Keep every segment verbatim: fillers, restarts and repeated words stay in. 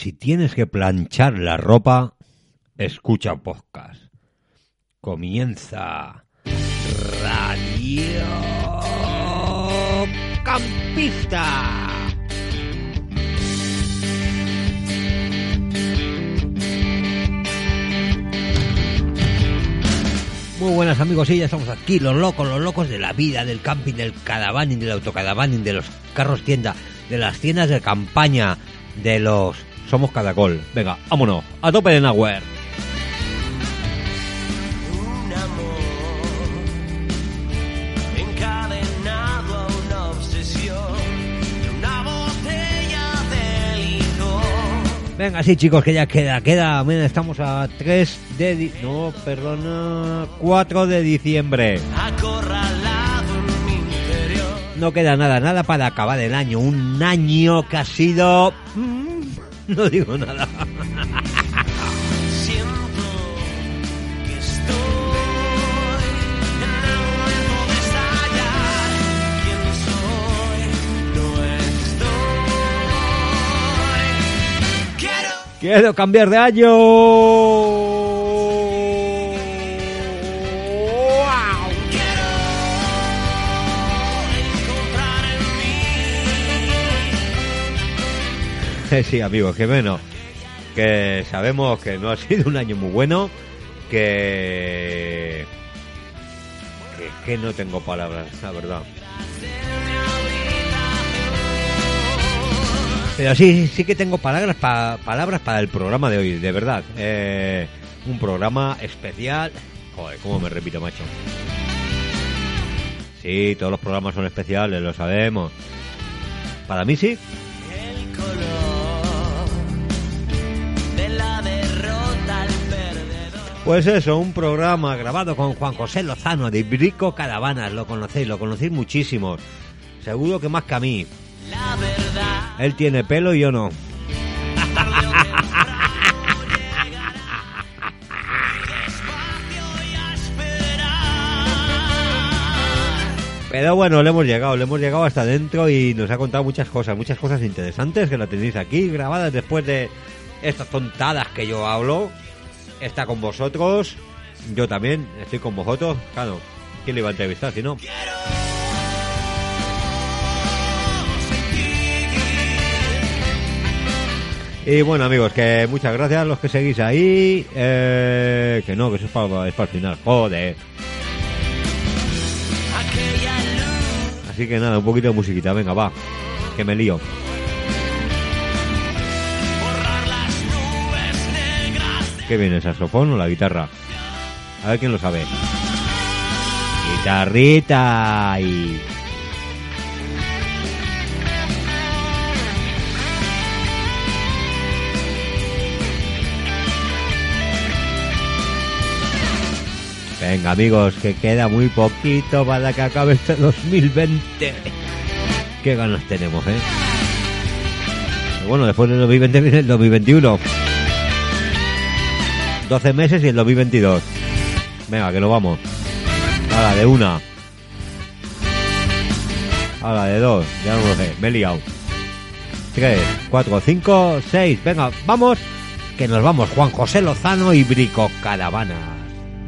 si tienes que planchar la ropa, escucha podcast. Comienza Radio Campista. Muy buenas amigos, sí, ya estamos aquí, los locos, los locos de la vida, del camping, del caravaning, del autocaravaning, de los carros tienda, de las tiendas de campaña, de los... Somos Caracol. Venga, vámonos, a tope de Nowhere. Un amor encadenado a una obsesión de una botella de licor. Venga, sí chicos, que ya queda, queda, mira, estamos a tres de... Di... No, perdona, cuatro de diciembre. Acorralado en mi interior. No queda nada, nada para acabar el año. Un año que ha sido... No digo nada. Siento que estoy en el momento de estallar. ¿Quién soy? No estoy. Quiero. Quiero cambiar de año. ¡Wow! Quiero encontrar en mí. Sí, amigos, que bueno, que sabemos que no ha sido un año muy bueno, que... que, que no tengo palabras, la verdad. Pero sí, sí que tengo palabras, pa, palabras para el programa de hoy, de verdad. Eh, un programa especial. Joder, cómo me repito, macho. Sí, todos los programas son especiales, lo sabemos. Para mí sí. El color de la derrota al perdedor. Pues eso, un programa grabado con Juan José Lozano de Brico Caravanas. Lo conocéis, lo conocéis muchísimos. Seguro que más que a mí. La verdad. Él tiene pelo y yo no. Pero bueno, le hemos llegado, le hemos llegado hasta dentro y nos ha contado muchas cosas, muchas cosas interesantes que la tenéis aquí grabadas después de estas tontadas que yo hablo. Está con vosotros, yo también estoy con vosotros. Claro, ¿quién le iba a entrevistar si no? Y bueno amigos, que muchas gracias a los que seguís ahí, eh, que no, que eso es para, es para el final, joder. Así que nada, un poquito de musiquita, venga, va, que me lío. ¿Qué viene, el saxofón o la guitarra? A ver quién lo sabe. Guitarrita y... Venga amigos, que queda muy poquito para que acabe este dos mil veinte. Qué ganas tenemos, ¿eh? Pero bueno, después del dos mil veinte viene el dos mil veintiuno. doce meses y el dos mil veintidós. Venga, que nos vamos. A la de una. A la de dos. Ya no lo sé, me he liado. Tres, cuatro, cinco, seis. Venga, vamos. Que nos vamos. Juan José Lozano y Brico Caravanas.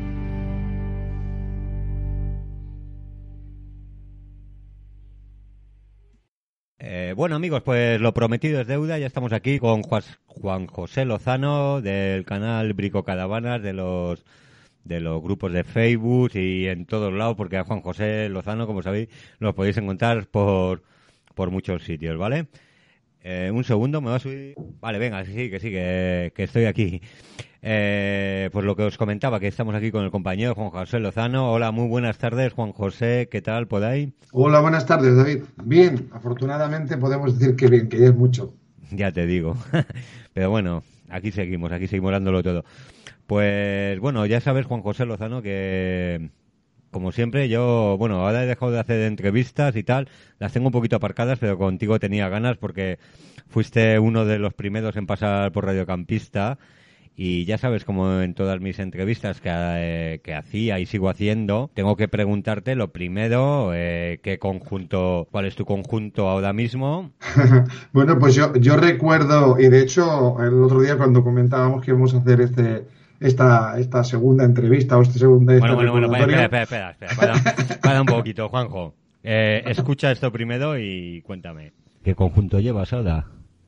Eh, bueno amigos, pues lo prometido es deuda, ya estamos aquí con Juan José Lozano del canal Brico Caravanas, de los de los grupos de Facebook y en todos lados, porque a Juan José Lozano, como sabéis, lo podéis encontrar por por muchos sitios, ¿vale? Eh, un segundo, me va a subir... Vale, venga, sí, que sí, que, que estoy aquí. Eh, pues lo que os comentaba, que estamos aquí con el compañero Juan José Lozano. Hola, muy buenas tardes, Juan José, ¿qué tal por ahí? Hola, buenas tardes, David. Bien, afortunadamente podemos decir que bien, que ya es mucho. Ya te digo. Pero bueno, aquí seguimos, aquí seguimos dándolo todo. Pues bueno, ya sabes, Juan José Lozano, que como siempre yo, bueno, ahora he dejado de hacer entrevistas y tal, las tengo un poquito aparcadas, pero contigo tenía ganas porque fuiste uno de los primeros en pasar por Radio Campista Y ya sabes, como en todas mis entrevistas que, eh, que hacía y sigo haciendo, tengo que preguntarte lo primero, eh, qué conjunto, cuál es tu conjunto ahora mismo. Bueno, pues yo, yo recuerdo, y de hecho el otro día cuando comentábamos que íbamos a hacer este, esta, esta segunda entrevista o este segundo este Bueno, bueno, bueno, espera, recordatorio. espera, espera, espera, para, para un poquito, Juanjo. Eh, escucha esto primero y cuéntame. ¿Qué conjunto llevas ahora?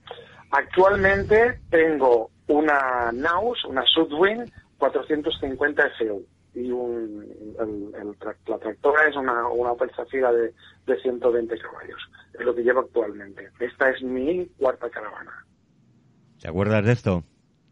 Actualmente tengo una Naus, una Sudwin cuatrocientos cincuenta F U y un, el, el, la tractora es una, una Opel Zafira de, de ciento veinte caballos. Es lo que llevo actualmente. Esta es mi cuarta caravana. ¿Te acuerdas de esto?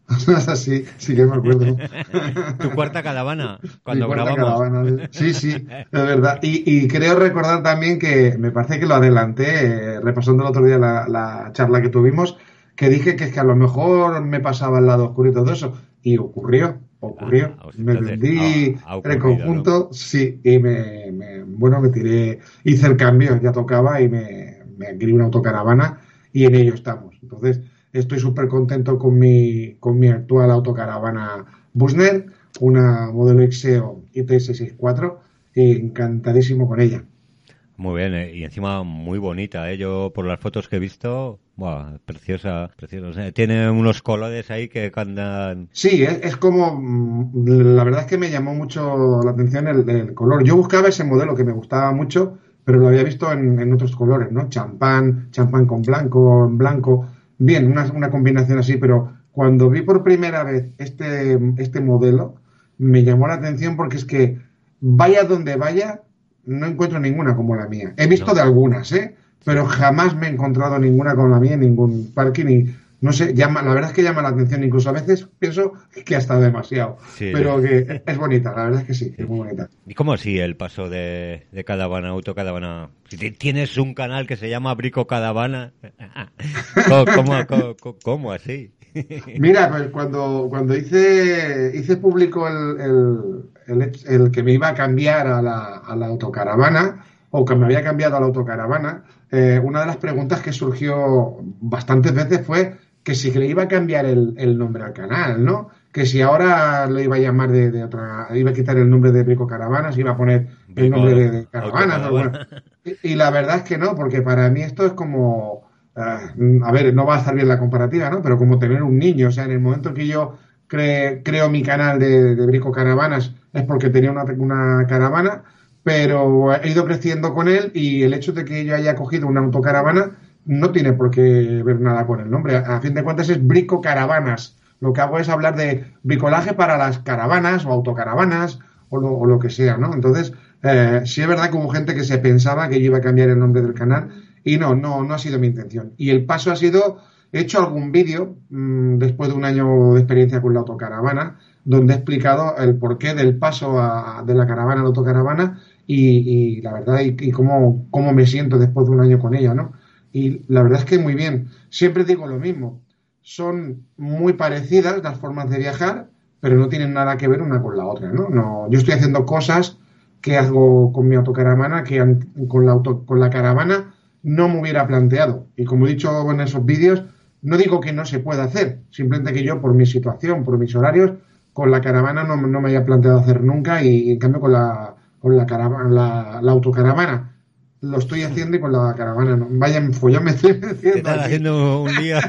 Sí, sí que me acuerdo. ¿Tu cuarta caravana? Cuando Mi cuarta grabamos. caravana. Sí, sí, es verdad. Y, y creo recordar también que me parece que lo adelanté, eh, repasando el otro día la, la charla que tuvimos, que dije que es que a lo mejor me pasaba al lado oscuro y todo eso. Y ocurrió, ocurrió. Ah, me entonces, vendí ha- ha ocurrido, el conjunto, sí, y me, me- bueno, me tiré, hice el cambio, ya tocaba y me, me adquirí una autocaravana y en ello estamos. Entonces, estoy súper contento con mi, con mi actual autocaravana Busner, una modelo Exeo I T S sesenta y cuatro, y encantadísimo con ella. Muy bien, eh, y encima muy bonita, ¿eh? Yo por las fotos que he visto, buah, preciosa, preciosa. O sea, tiene unos colores ahí que andan... Sí, es, es como, mm, la verdad es que me llamó mucho la atención el, el color. Yo buscaba ese modelo que me gustaba mucho, pero lo había visto en, en otros colores, ¿no? Champán, champán con blanco, en blanco. Bien, una, una combinación así, pero cuando vi por primera vez este, este modelo, me llamó la atención porque es que vaya donde vaya, no encuentro ninguna como la mía. He visto No. de algunas, ¿eh? Pero jamás me he encontrado ninguna como la mía en ningún parking y no sé, llama, la verdad es que llama la atención, incluso a veces pienso que hasta demasiado, Sí. pero que es bonita, la verdad es que sí, que es muy bonita. ¿Y cómo así el paso de, de caravana a autocaravana? Si ti- tienes un canal que se llama Brico Caravana, ¿cómo, cómo, cómo, cómo así? Mira, pues cuando, cuando hice, hice público el, el, el, hecho- el que me iba a cambiar a la, a la autocaravana, o que me había cambiado a la autocaravana, eh, una de las preguntas que surgió bastantes veces fue que si le iba a cambiar el, el nombre al canal, ¿no? Que si ahora lo iba a llamar de, de otra, iba a quitar el nombre de Brico Caravanas, iba a poner el Brico nombre de, de Caravanas, o Autocaravana. bueno. Y, y la verdad es que no, porque para mí esto es como, ah, a ver, no va a estar bien la comparativa, ¿no? Pero como tener un niño, o sea, en el momento que yo cre- creo mi canal de, de Brico Caravanas es porque tenía una, una caravana, pero he ido creciendo con él y el hecho de que yo haya cogido una autocaravana no tiene por qué ver nada con el nombre. A, a fin de cuentas es Brico Caravanas. Lo que hago es hablar de bricolaje para las caravanas o autocaravanas o lo, o lo que sea, ¿no? Entonces, eh, sí es verdad que hubo gente que se pensaba que yo iba a cambiar el nombre del canal y no, no, no ha sido mi intención. Y el paso ha sido, he hecho algún vídeo mmm, después de un año de experiencia con la autocaravana, donde he explicado el porqué del paso a, de la caravana a la autocaravana y, y la verdad, y, y cómo, cómo me siento después de un año con ella, ¿no? Y la verdad es que muy bien. Siempre digo lo mismo. Son muy parecidas las formas de viajar, pero no tienen nada que ver una con la otra, ¿no? No, yo estoy haciendo cosas que hago con mi autocaravana que an- con la auto, con la caravana no me hubiera planteado. Y como he dicho en esos vídeos, no digo que no se pueda hacer, simplemente que yo por mi situación, por mis horarios, con la caravana no, no me haya planteado hacer nunca y, y en cambio con la con la caravana, la, la autocaravana lo estoy haciendo y con la caravana no. Vaya follón me estoy ¿Te metiendo estás aquí. haciendo un día?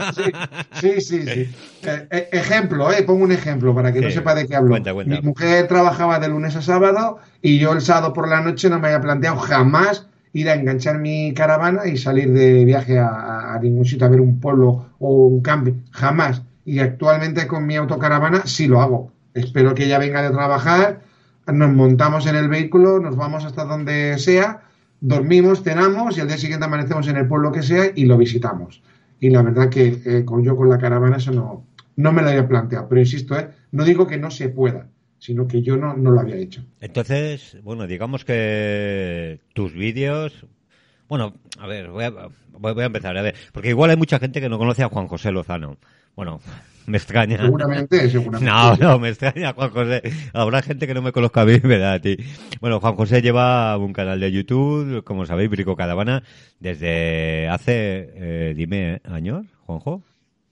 Sí, sí, sí. Eh, eh, ejemplo, eh, pongo un ejemplo para que no Sí, sepa de qué hablo. cuenta, cuenta. Mi mujer trabajaba de lunes a sábado y yo el sábado por la noche no me había planteado jamás ir a enganchar mi caravana y salir de viaje a, a- a ningún sitio a ver un pueblo o un camping. Jamás. Y actualmente con mi autocaravana sí lo hago. Espero que ella venga de trabajar, nos montamos en el vehículo, nos vamos hasta donde sea, dormimos, cenamos y al día siguiente amanecemos en el pueblo que sea y lo visitamos. Y la verdad que eh, con yo con la caravana eso no, no me lo había planteado. Pero insisto, eh, no digo que no se pueda, sino que yo no, no lo había hecho. Entonces, bueno, digamos que tus vídeos... Bueno, a ver, voy a, voy a empezar, a ver, porque igual hay mucha gente que no conoce a Juan José Lozano. Bueno, me extraña. Seguramente, seguramente. No, no, me extraña Juan José. Habrá gente que no me conozca a mí, ¿verdad? A ti. Bueno, Juan José lleva un canal de YouTube, como sabéis, Brico Caravana, desde hace, eh, dime, ¿años, Juanjo?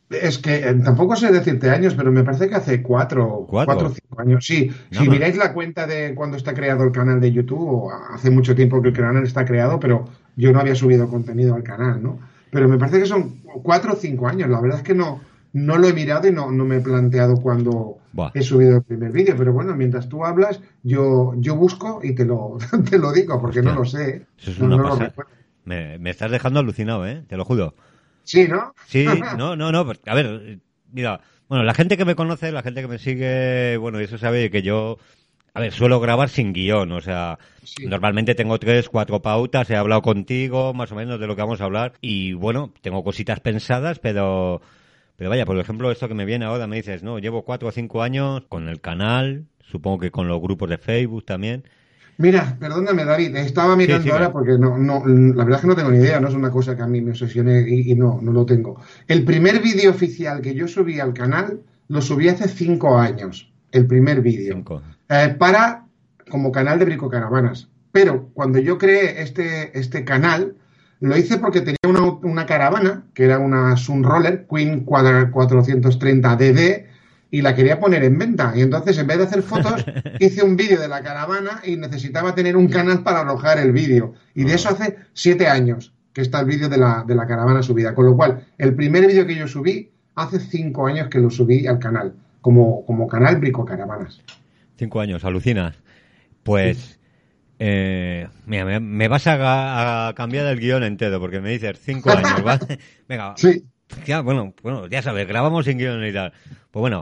Es que eh, tampoco sé decirte años, pero me parece que hace cuatro, ¿Cuatro? cuatro o cinco años. Sí, No, si no. miráis la cuenta de cuando está creado el canal de YouTube, hace mucho tiempo que el canal está creado, pero yo no había subido contenido al canal, ¿no? Pero me parece que son cuatro o cinco años. La verdad es que no, no lo he mirado y no, no me he planteado cuando Buah. he subido el primer vídeo. Pero bueno, mientras tú hablas, yo, yo busco y te lo, te lo digo, porque Hostia, no lo sé. Eso es No, una no lo pasada. recuerdo. Me, me estás dejando alucinado, ¿eh? Te lo juro. Sí, ¿no? Sí, no, no, no. pues, a ver, mira, bueno, la gente que me conoce, la gente que me sigue, bueno, eso sabe que yo, a ver, suelo grabar sin guión, o sea, Sí. normalmente tengo tres, cuatro pautas, he hablado contigo, más o menos de lo que vamos a hablar, y bueno, tengo cositas pensadas, pero, pero vaya, por ejemplo, esto que me viene ahora, me dices, no, llevo cuatro o cinco años con el canal, supongo que con los grupos de Facebook también. Mira, perdóname, David, estaba Sí, mirando sigue. ahora porque no, no, la verdad es que no tengo ni idea, no es una cosa que a mí me obsesione y, y no, no lo tengo. El primer vídeo oficial que yo subí al canal lo subí hace cinco años, el primer vídeo, Cinco. eh, para como canal de Bricocaravanas. Pero cuando yo creé este, este canal, lo hice porque tenía una, una caravana, que era una Sunroller Queen cuatrocientos treinta D D, y la quería poner en venta. Y entonces, en vez de hacer fotos, hice un vídeo de la caravana y necesitaba tener un canal para alojar el vídeo. Y de eso hace siete años que está el vídeo de la, de la caravana subida. Con lo cual, el primer vídeo que yo subí, hace cinco años que lo subí al canal, como, como canal Bricocaravanas. Cinco años, alucinas. Pues, eh, mira, me, me vas a, ga- a cambiar el guión entero, porque me dices cinco años, ¿vale? Venga, Sí, ya, bueno, bueno, ya sabes, grabamos sin guión y tal. Pues bueno,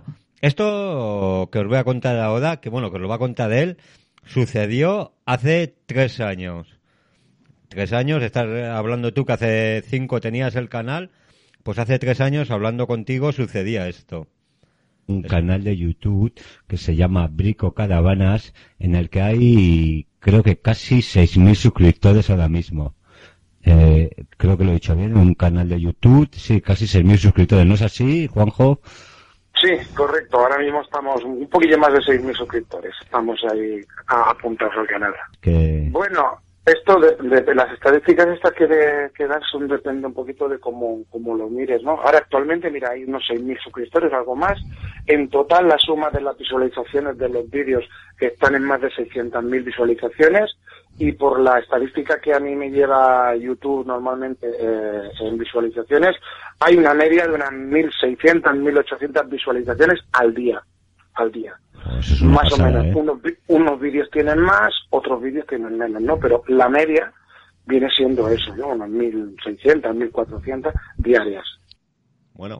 esto que os voy a contar ahora, que bueno, que os lo va a contar él, sucedió hace tres años. Tres años, estás hablando tú que hace cinco tenías el canal, pues hace tres años hablando contigo sucedía esto. Un canal de YouTube que se llama Brico Caravanas, en el que hay creo que casi seis mil suscriptores ahora mismo. Eh, creo que lo he dicho bien, un canal de YouTube, sí, casi seis mil suscriptores, ¿no es así, Juanjo? Sí, correcto. Ahora mismo estamos un poquillo más de seis mil suscriptores. Estamos ahí a- apuntados al canal. Que Bueno, esto de, de- de las estadísticas estas que, de, que dan son depende un poquito de cómo, cómo lo mires, ¿no? Ahora actualmente, mira, hay unos seis mil suscriptores, algo más. En total, la suma de las visualizaciones de los vídeos que están en más de seiscientas mil visualizaciones, y por la estadística que a mí me lleva YouTube normalmente eh, en visualizaciones, hay una media de unas mil seiscientas, mil ochocientas visualizaciones al día, al día. pues es una Más pasada, o menos. ¿eh? Unos, vi- unos vídeos tienen más, otros vídeos tienen menos, ¿no? Pero la media viene siendo eso, ¿no? Unas mil seiscientas, mil cuatrocientas diarias. Bueno,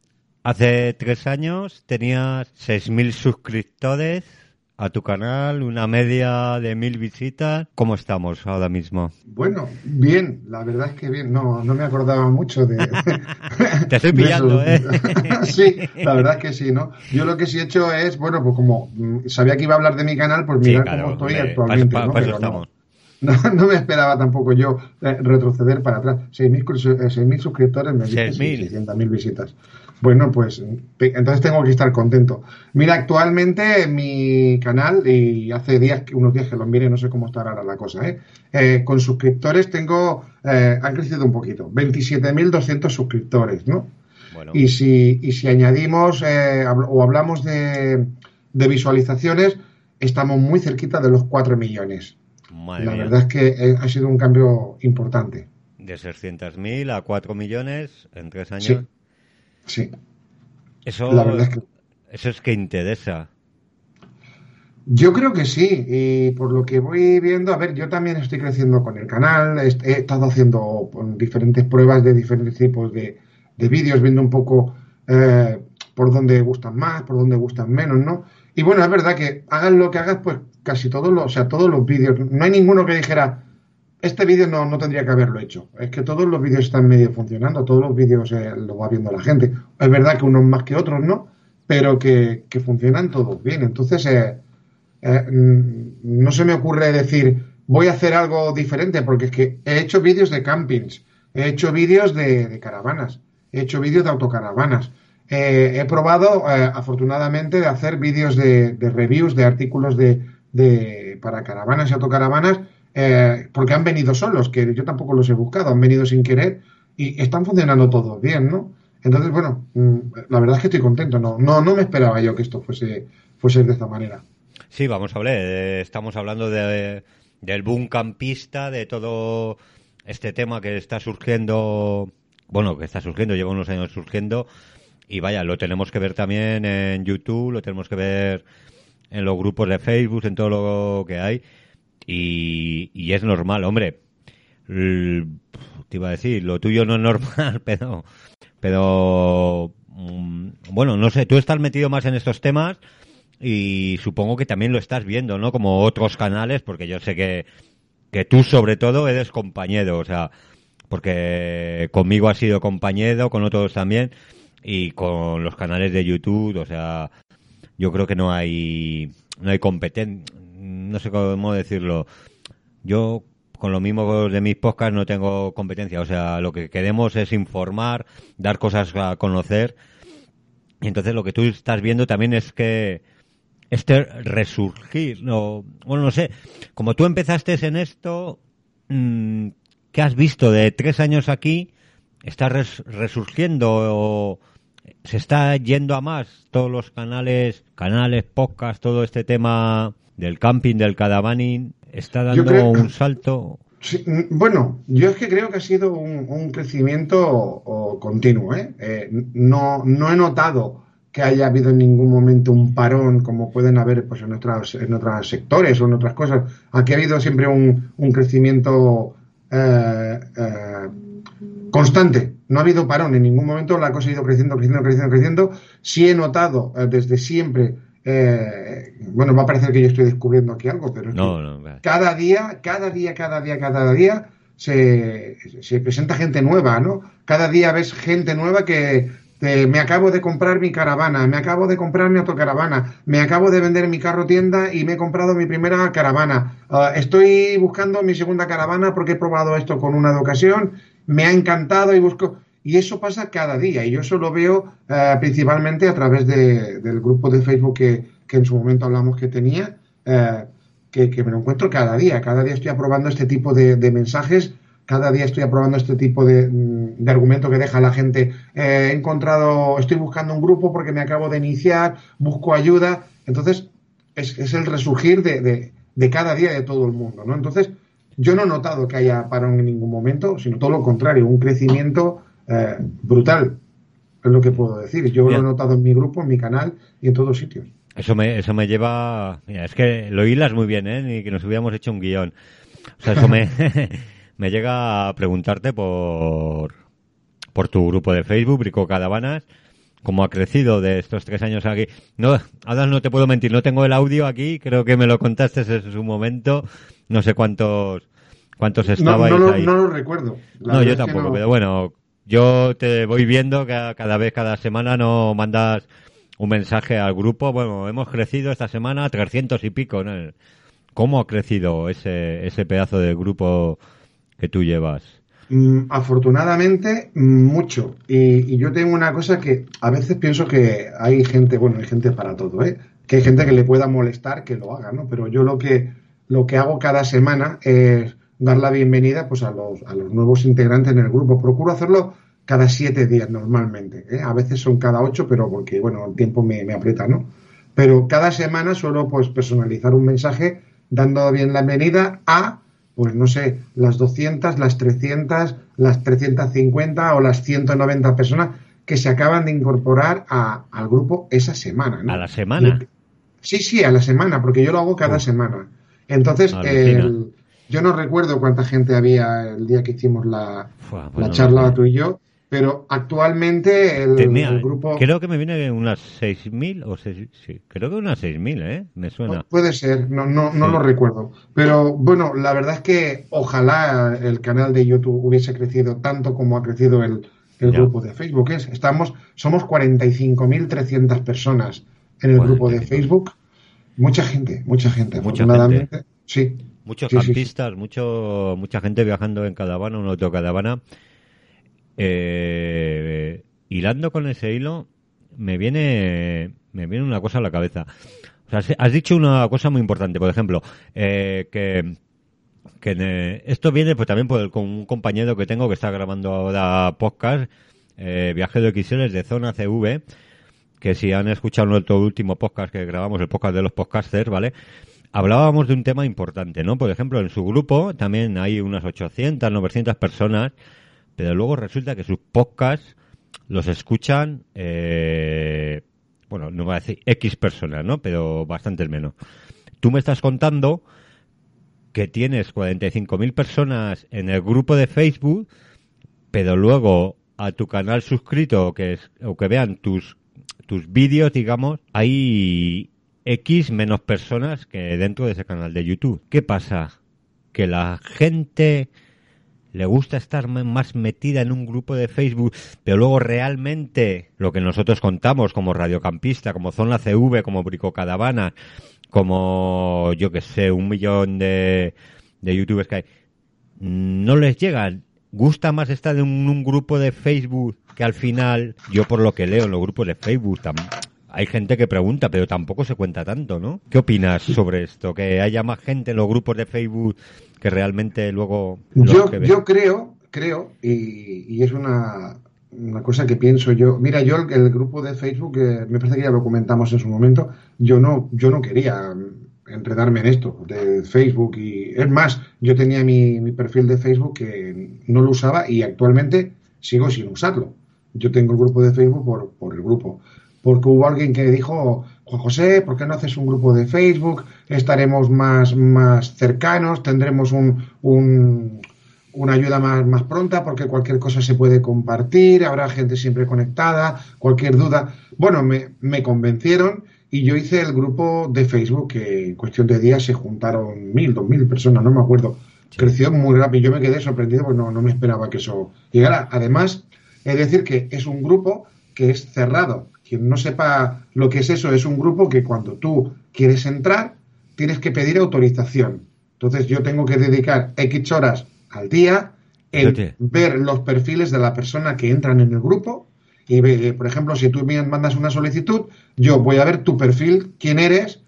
hace tres años tenías seis mil suscriptores a tu canal, una media de mil visitas. ¿Cómo estamos ahora mismo? bueno, bien, la verdad es que bien, no, no me acordaba mucho de... Te estoy de pillando, eso. ¿eh? Sí, la verdad es que sí, ¿no? Yo lo que sí he hecho es, bueno, pues como mm, sabía que iba a hablar de mi canal, pues Sí, mirar claro, cómo estoy hombre, actualmente, pa- pa- ¿no? pa' eso Pero no, estamos. no, no me esperaba tampoco yo eh, retroceder para atrás. seis mil suscriptores, me dices, seis mil. y seiscientas mil visitas. Bueno, pues te- entonces tengo que estar contento. Mira, actualmente mi canal, y hace días, que- unos días que lo mire, no sé cómo estará ahora la cosa, ¿eh? Eh, con suscriptores tengo, eh, han crecido un poquito, veintisiete mil doscientos suscriptores, ¿no? Bueno, Y si, y si añadimos eh, habl- o hablamos de, de visualizaciones, estamos muy cerquita de los cuatro millones. madre La mía. verdad es que eh, ha sido un cambio importante. De seiscientos mil a cuatro millones en tres años. Sí, sí. Eso, La verdad es que eso es que interesa. yo creo que sí, y por lo que voy viendo, a ver, yo también estoy creciendo con el canal, he, he estado haciendo pues, diferentes pruebas de diferentes tipos de, de vídeos, viendo un poco eh, por dónde gustan más, por dónde gustan menos, ¿no? Y bueno, es verdad que hagas lo que hagas, pues casi todos los, o sea, todos los vídeos, no hay ninguno que dijera, este vídeo no, no tendría que haberlo hecho. Es que todos los vídeos están medio funcionando, todos los vídeos eh, lo va viendo la gente. Es verdad que unos más que otros, ¿no? Pero que, que funcionan todos bien. Entonces, eh, eh, mm, no se me ocurre decir, voy a hacer algo diferente, porque es que he hecho vídeos de campings, he hecho vídeos de, de caravanas, he hecho vídeos de autocaravanas. Eh, he probado, eh, afortunadamente, de hacer vídeos de, de reviews de artículos de, de para caravanas y autocaravanas, eh, porque han venido solos, que yo tampoco los he buscado, han venido sin querer y están funcionando todos bien, ¿no? Entonces, bueno, mm, la verdad es que estoy contento. No, no, no me esperaba yo que esto fuese, fuese de esta manera. Sí, vamos a hablar. eh, Estamos hablando de, del boom campista, de todo este tema que está surgiendo, bueno, que está surgiendo, lleva unos años surgiendo, y vaya, lo tenemos que ver también en YouTube, lo tenemos que ver en los grupos de Facebook, en todo lo que hay, y, y es normal, hombre. L- Te iba a decir, lo tuyo no es normal, pero, pero, mm, bueno, no sé, tú estás metido más en estos temas y supongo que también lo estás viendo, ¿no? Como otros canales, porque yo sé que, que tú sobre todo eres compañero, o sea, porque conmigo has sido compañero, con otros también, y con los canales de YouTube, o sea, yo creo que no hay, no hay competencia, no sé cómo decirlo. Yo, con lo mismo de mis podcasts, no tengo competencia, o sea, lo que queremos es informar, dar cosas a conocer, y entonces lo que tú estás viendo también es que este resurgir, no, bueno, no sé, como tú empezaste en esto, mmm, ¿qué has visto de tres años aquí? ¿Está res- resurgiendo o se está yendo a más todos los canales, canales, podcasts, todo este tema del camping, del caravaning? ¿Está Yo dando creo, un salto? sí, mm, bueno, yo es que creo que ha sido un, un crecimiento o, continuo, ¿eh? Eh, no, no he notado que haya habido en ningún momento un parón como pueden haber pues en otros, en otros sectores o en otras cosas. Aquí ha habido siempre un, un crecimiento eh, eh, constante. No ha habido parón. En ningún momento la cosa ha ido creciendo, creciendo, creciendo, creciendo. Sí he notado eh, desde siempre, eh, bueno, va a parecer que yo estoy descubriendo aquí algo, pero es No, que no, vale. cada día, cada día, cada día, cada día se, se presenta gente nueva, ¿no? Cada día ves gente nueva que eh, me acabo de comprar mi caravana, me acabo de comprar mi autocaravana, me acabo de vender mi carro tienda y me he comprado mi primera caravana. Uh, estoy buscando mi segunda caravana porque he probado esto con una de ocasión, me ha encantado y busco... Y eso pasa cada día y yo eso lo veo eh, principalmente a través de, del grupo de Facebook que, que en su momento hablamos que tenía, eh, que, que me lo encuentro cada día. Cada día estoy aprobando este tipo de, de mensajes, cada día estoy aprobando este tipo de, de argumento que deja la gente. Eh, he encontrado, estoy buscando un grupo porque me acabo de iniciar, busco ayuda. Entonces, es, es el resurgir de, de, de cada día de todo el mundo, ¿no? Entonces, yo no he notado que haya parón en ningún momento, sino todo lo contrario, un crecimiento eh, brutal, es lo que puedo decir. Yo Bien. lo he notado en mi grupo, en mi canal y en todos sitios. Eso me, eso me lleva... Mira, es que lo hilas muy bien, ¿eh? Ni que nos hubiéramos hecho un guión. O sea, eso me, me llega a preguntarte por, por tu grupo de Facebook, Brico Caravanas, cómo ha crecido de estos tres años aquí. No, ahora no te puedo mentir, no tengo el audio aquí, creo que me lo contaste en su momento. No sé cuántos, cuántos No, estabais no, lo, ahí. no lo recuerdo. La No, verdad yo es que tampoco, no. pero bueno, yo te voy viendo que a- cada vez, cada semana no mandas un mensaje al grupo. Bueno, hemos crecido esta semana a trescientos y pico, ¿no? ¿Cómo ha crecido ese, ese pedazo de grupo que tú llevas? Mm, afortunadamente, mm, mucho. Y, y yo tengo una cosa que a veces pienso que hay gente, bueno, hay gente para todo, ¿eh? Que hay gente que le pueda molestar que lo haga, ¿no? Pero yo lo que, lo que hago cada semana es dar la bienvenida pues a los, a los nuevos integrantes en el grupo. Procuro hacerlo cada siete días normalmente, ¿eh? A veces son cada ocho, pero porque, bueno, el tiempo me, me aprieta, ¿no? Pero cada semana suelo pues personalizar un mensaje dando bien la bienvenida a, pues no sé, las doscientas, las trescientas, las trescientas cincuenta o las ciento noventa personas que se acaban de incorporar a, al grupo esa semana, ¿no? ¿A la semana? Sí, sí, a la semana, porque yo lo hago cada Uf. semana. Entonces, Alucina. el- yo no recuerdo cuánta gente había el día que hicimos la, Fua, pues la no charla lo sé. tú y yo, pero actualmente el, Te- mira, el grupo... creo que me viene unas seis mil o seis, sí, creo que unas seis mil, ¿eh? Me suena. Puede ser, no, no, no Sí. lo recuerdo. Pero bueno, la verdad es que ojalá el canal de YouTube hubiese crecido tanto como ha crecido el, el Ya. grupo de Facebook. Es, estamos, somos cuarenta y cinco mil trescientas personas en el grupo de cuarenta y cinco. Facebook. Mucha gente, mucha gente, Mucha afortunadamente. Sí. Muchos Sí, sí, sí. campistas, mucho, mucha gente viajando en caravana, una autocaravana. Eh, hilando con ese hilo, me viene, me viene una cosa a la cabeza. O sea, has dicho una cosa muy importante, por ejemplo, eh, que, que eh, esto viene pues también por el- con un compañero que tengo que está grabando ahora podcast eh, Viajero X L de Zona C V, que si han escuchado nuestro último podcast que grabamos, el podcast de los podcasters, ¿vale? Hablábamos de un tema importante, ¿no? Por ejemplo, en su grupo también hay unas ochocientas, novecientas personas, pero luego resulta que sus podcasts los escuchan, eh, bueno, no voy a decir X personas, ¿no? Pero bastantes menos. Tú me estás contando que tienes cuarenta y cinco mil personas en el grupo de Facebook, pero luego a tu canal suscrito que es, o que vean tus tus vídeos, digamos, hay X menos personas que dentro de ese canal de YouTube. ¿Qué pasa? Que la gente le gusta estar más metida en un grupo de Facebook, pero luego realmente lo que nosotros contamos como Radiocampista, como Zona C V, como Bricocadavana, como, yo que sé, un millón de, de youtubers que hay, no les llega. Gusta más estar en un, un grupo de Facebook que al final, yo por lo que leo en los grupos de Facebook, tam, hay gente que pregunta, pero tampoco se cuenta tanto, ¿no? ¿Qué opinas sobre esto? Que haya más gente en los grupos de Facebook que realmente luego... Yo, que yo creo, creo, y, y es una, una cosa que pienso yo. Mira, yo el, el grupo de Facebook, eh, me parece que ya lo comentamos en su momento, yo no, yo no quería enredarme en esto de Facebook, y es más, yo tenía mi, mi perfil de Facebook que no lo usaba y actualmente sigo sin usarlo. Yo tengo el grupo de Facebook por, por el grupo, porque hubo alguien que dijo: Juan José, ¿por qué no haces un grupo de Facebook? Estaremos más, más cercanos, tendremos un, un, una ayuda más, más pronta, porque cualquier cosa se puede compartir, habrá gente siempre conectada, cualquier duda. Bueno, me, me convencieron y yo hice el grupo de Facebook, que en cuestión de días se juntaron mil, dos mil personas, no me acuerdo. Sí. Creció muy rápido. Yo me quedé sorprendido, pues no, no me esperaba que eso llegara. Además, es decir que es un grupo que es cerrado. Quien no sepa lo que es eso, es un grupo que cuando tú quieres entrar, tienes que pedir autorización. Entonces yo tengo que dedicar X horas al día en sí. ver los perfiles de la persona que entran en el grupo. Y, por ejemplo, si tú me mandas una solicitud, yo voy a ver tu perfil, quién eres,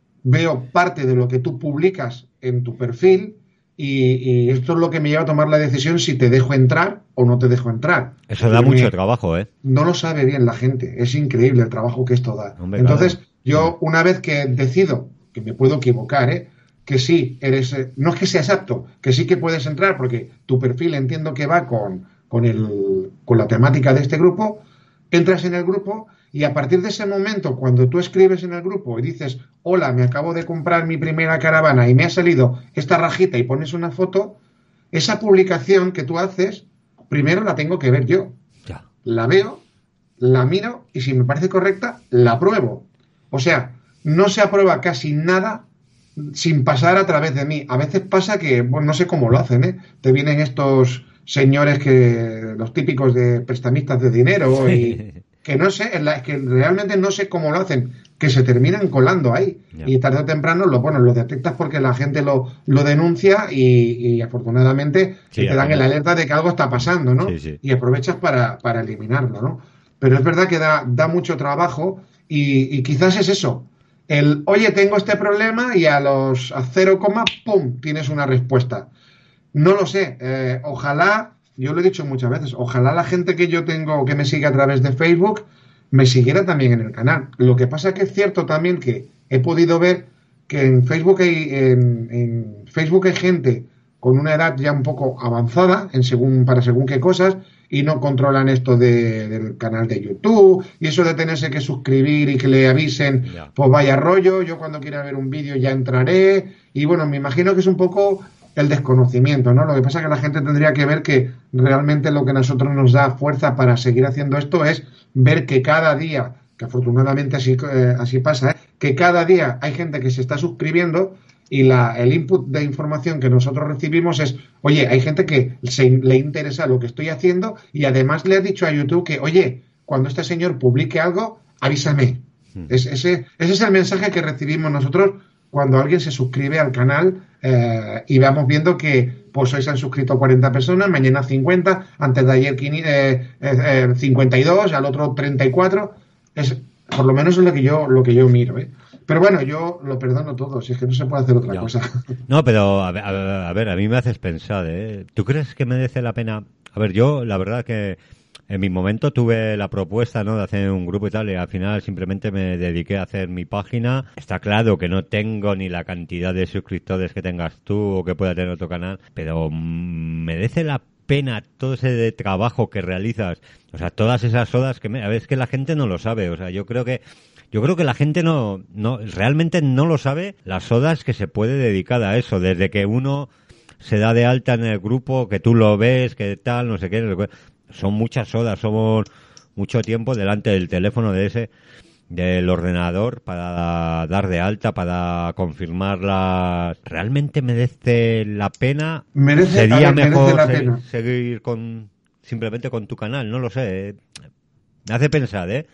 veo parte de lo que tú publicas en tu perfil y, y esto es lo que me lleva a tomar la decisión si te dejo entrar o no te dejo entrar. Eso da mucho trabajo, ¿eh? No lo sabe bien la gente, es increíble el trabajo que esto da. Hombre, Entonces, claro. yo una vez que decido, que me puedo equivocar, ¿eh? que sí, eres, no es que seas apto, que sí que puedes entrar porque tu perfil entiendo que va con, con, el, con la temática de este grupo, entras en el grupo y a partir de ese momento, cuando tú escribes en el grupo y dices: hola, me acabo de comprar mi primera caravana y me ha salido esta rajita, y pones una foto, esa publicación que tú haces, primero la tengo que ver yo. Ya. La veo, la miro y si me parece correcta, la apruebo. O sea, no se aprueba casi nada sin pasar a través de mí. A veces pasa que, bueno, no sé cómo lo hacen, ¿eh? Te vienen estos señores que, los típicos de prestamistas de dinero, sí. y que no sé, que realmente no sé cómo lo hacen, que se terminan colando ahí. Yeah. Y tarde o temprano lo, bueno, lo detectas porque la gente lo, lo denuncia y, y afortunadamente sí, te dan el alerta de que algo está pasando, ¿no? Sí, sí. Y aprovechas para, para eliminarlo, ¿no? Pero es verdad que da, da mucho trabajo y, y quizás es eso. El, oye, tengo este problema y a los a cero, pum, tienes una respuesta. No lo sé, eh, ojalá, yo lo he dicho muchas veces, ojalá la gente que yo tengo, que me sigue a través de Facebook, me siguiera también en el canal. Lo que pasa que es cierto también que he podido ver que en Facebook hay, en, en Facebook hay gente con una edad ya un poco avanzada en según para según qué cosas y no controlan esto de, del canal de YouTube y eso de tenerse que suscribir y que le avisen, yeah. pues vaya rollo, yo cuando quiera ver un vídeo ya entraré y bueno, me imagino que es un poco el desconocimiento, ¿no? Lo que pasa es que la gente tendría que ver que realmente lo que a nosotros nos da fuerza para seguir haciendo esto es ver que cada día, que afortunadamente así, eh, así pasa, ¿eh? que cada día hay gente que se está suscribiendo y la, el input de información que nosotros recibimos es, oye, hay gente que se, le interesa lo que estoy haciendo y además le ha dicho a YouTube que, oye, cuando este señor publique algo, avísame. Mm. Es, ese, ese es el mensaje que recibimos nosotros cuando alguien se suscribe al canal eh, y vamos viendo que pues hoy se han suscrito cuarenta personas, mañana cincuenta, antes de ayer eh, eh, cincuenta y dos, al otro treinta y cuatro. Es, por lo menos es lo que yo, lo que yo miro, ¿eh? Pero bueno, yo lo perdono todo, si es que no se puede hacer otra no. cosa. No, pero a ver, a ver, a mí me haces pensar, ¿eh? ¿Tú crees que merece la pena? A ver, yo la verdad que en mi momento tuve la propuesta, ¿no?, de hacer un grupo y tal, y al final simplemente me dediqué a hacer mi página. Está claro que no tengo ni la cantidad de suscriptores que tengas tú o que pueda tener otro canal, pero mm, merece la pena todo ese de trabajo que realizas. O sea, todas esas horas que me, a ver, es que la gente no lo sabe. O sea, yo creo que Yo creo que la gente no, no, realmente no lo sabe las horas que se puede dedicar a eso, desde que uno se da de alta en el grupo, que tú lo ves, que tal, no sé qué, no sé qué. Son muchas horas, somos mucho tiempo delante del teléfono de ese, del ordenador para dar de alta, para confirmarla. ¿Realmente merece la pena? Merece, Sería a ver, mejor merece la se- pena. seguir con, simplemente con tu canal, no lo sé. Me hace pensar, ¿eh?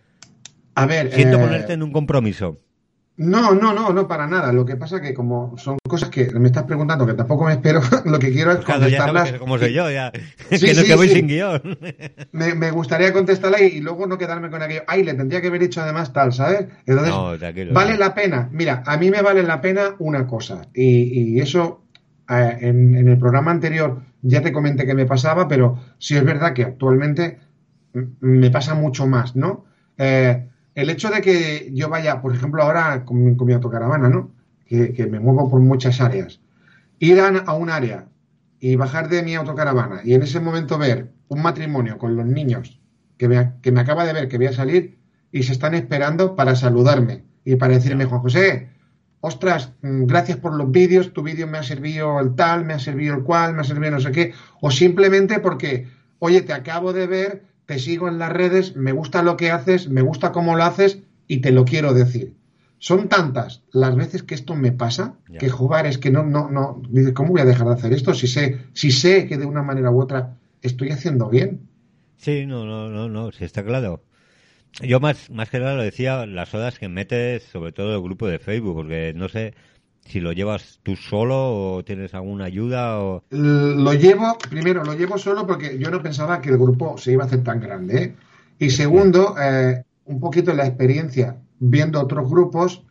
A ver, Siento eh, ponerte en un compromiso. no, no, no, no para nada. Lo que pasa que como son cosas que me estás preguntando que tampoco me espero, lo que quiero es Pues claro, ya sabes contestarlas. que cómo soy yo, ya. Sí, que no sí, que voy sí. sin guión. Me, me gustaría contestarla y, y luego no quedarme con aquello. Ay, le tendría que haber dicho además tal, ¿sabes? Entonces, No, tranquilo. vale la pena. Mira, a mí me vale la pena una cosa. Y, y eso, eh, en, en el programa anterior ya te comenté que me pasaba, pero sí es verdad que actualmente m- me pasa mucho más, ¿no? Eh, el hecho de que yo vaya, por ejemplo, ahora con, mi- con mi autocaravana, ¿no? Que, que me muevo por muchas áreas. Ir a, a un área y bajar de mi autocaravana y en ese momento ver un matrimonio con los niños que me, que me acaba de ver que voy a salir y se están esperando para saludarme y para decirme, Ya. Juan José, ostras, mm, gracias por los vídeos, tu vídeo me ha servido el tal, me ha servido el cual, me ha servido no sé qué, o simplemente porque, oye, te acabo de ver, te sigo en las redes, me gusta lo que haces, me gusta cómo lo haces y te lo quiero decir. Son tantas las veces que esto me pasa Ya. que jugar es que no, no, no, dices, ¿cómo voy a dejar de hacer esto si sé, si sé que de una manera u otra estoy haciendo bien? Sí, no, no, no, no, sí está claro. Yo más, más que nada lo decía, las horas que metes, sobre todo el grupo de Facebook, porque no sé si lo llevas tú solo o tienes alguna ayuda o... L- Lo llevo, primero lo llevo solo porque yo no pensaba que el grupo se iba a hacer tan grande, ¿eh? Y segundo, eh, un poquito la experiencia viendo otros grupos,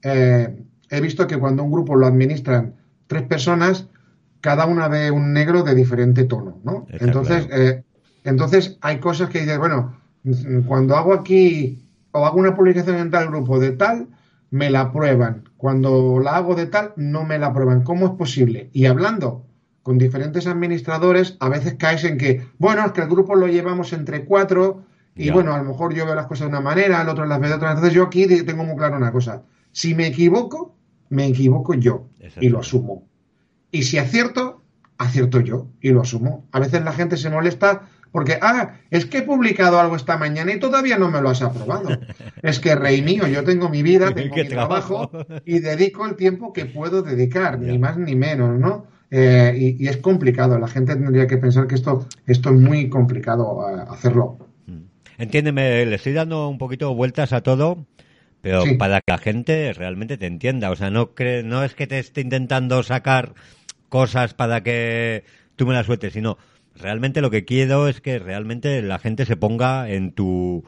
eh, he visto que cuando un grupo lo administran tres personas, cada una ve un negro de diferente tono, ¿no? Está Entonces, claro. eh, entonces hay cosas que dices, bueno, mm, cuando hago aquí o hago una publicación en tal grupo de tal, me la aprueban. Cuando la hago de tal, no me la aprueban. ¿Cómo es posible? Y hablando con diferentes administradores, a veces caes en que, bueno, es que el grupo lo llevamos entre cuatro y Ya. bueno, a lo mejor yo veo las cosas de una manera, el otro las ve de otra. Entonces yo aquí tengo muy claro una cosa. Si me equivoco, me equivoco yo y lo Exactamente. asumo. Y si acierto, acierto yo y lo asumo. A veces la gente se molesta porque, ah, es que he publicado algo esta mañana y todavía no me lo has aprobado. Es que, rey mío, yo tengo mi vida, tengo Qué mi trabajo trabajo. y dedico el tiempo que puedo dedicar, Ya. ni más ni menos, ¿no? Eh, y, y es complicado. La gente tendría que pensar que esto, esto es muy complicado eh, hacerlo. Entiéndeme, le estoy dando un poquito vueltas a todo, pero Sí. para que la gente realmente te entienda. O sea, no cre no es que te esté intentando sacar cosas para que tú me las sueltes, sino realmente lo que quiero es que realmente la gente se ponga en tu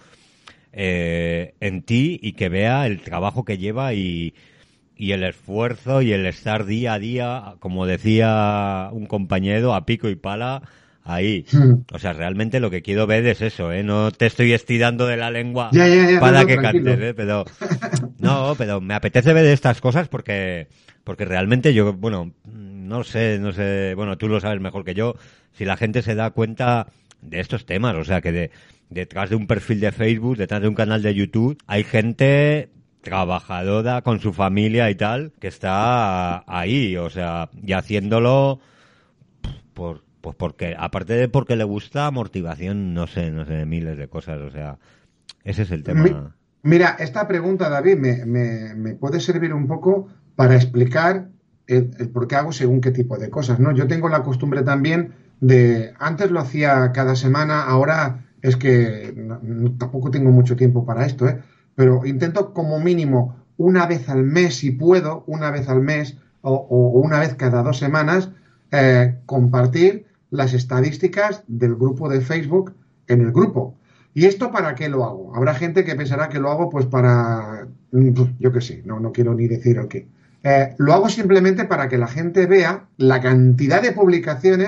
eh, en ti y que vea el trabajo que lleva y, y el esfuerzo y el estar día a día, como decía un compañero, a pico y pala ahí. O sea, realmente lo que quiero ver es eso, ¿eh? No te estoy estirando de la lengua Ya, ya, ya, para no, no, que tranquilo. cantes, ¿eh? Pero, no, pero me apetece ver estas cosas porque, porque realmente yo, bueno, no sé, no sé, bueno, tú lo sabes mejor que yo, si la gente se da cuenta de estos temas, o sea, que de, detrás de un perfil de Facebook, detrás de un canal de YouTube, hay gente trabajadora con su familia y tal, que está ahí, o sea, y haciéndolo por, pues porque, aparte de porque le gusta, motivación, no sé, no sé, miles de cosas, o sea, ese es el Mi- tema. Mira, esta pregunta, David, me, me- me puede servir un poco para explicar el, el por qué hago según qué tipo de cosas, ¿no? Yo tengo la costumbre también de, antes lo hacía cada semana, ahora es que no- no- tampoco tengo mucho tiempo para esto, ¿eh? Pero intento como mínimo una vez al mes, si puedo, una vez al mes o, o una vez cada dos semanas, eh, compartir las estadísticas del grupo de Facebook en el grupo. ¿Y esto para qué lo hago? Habrá gente que pensará que lo hago pues para, mm, yo qué sé, no, no quiero ni decir el qué. Eh, lo hago simplemente para que la gente vea la cantidad de publicaciones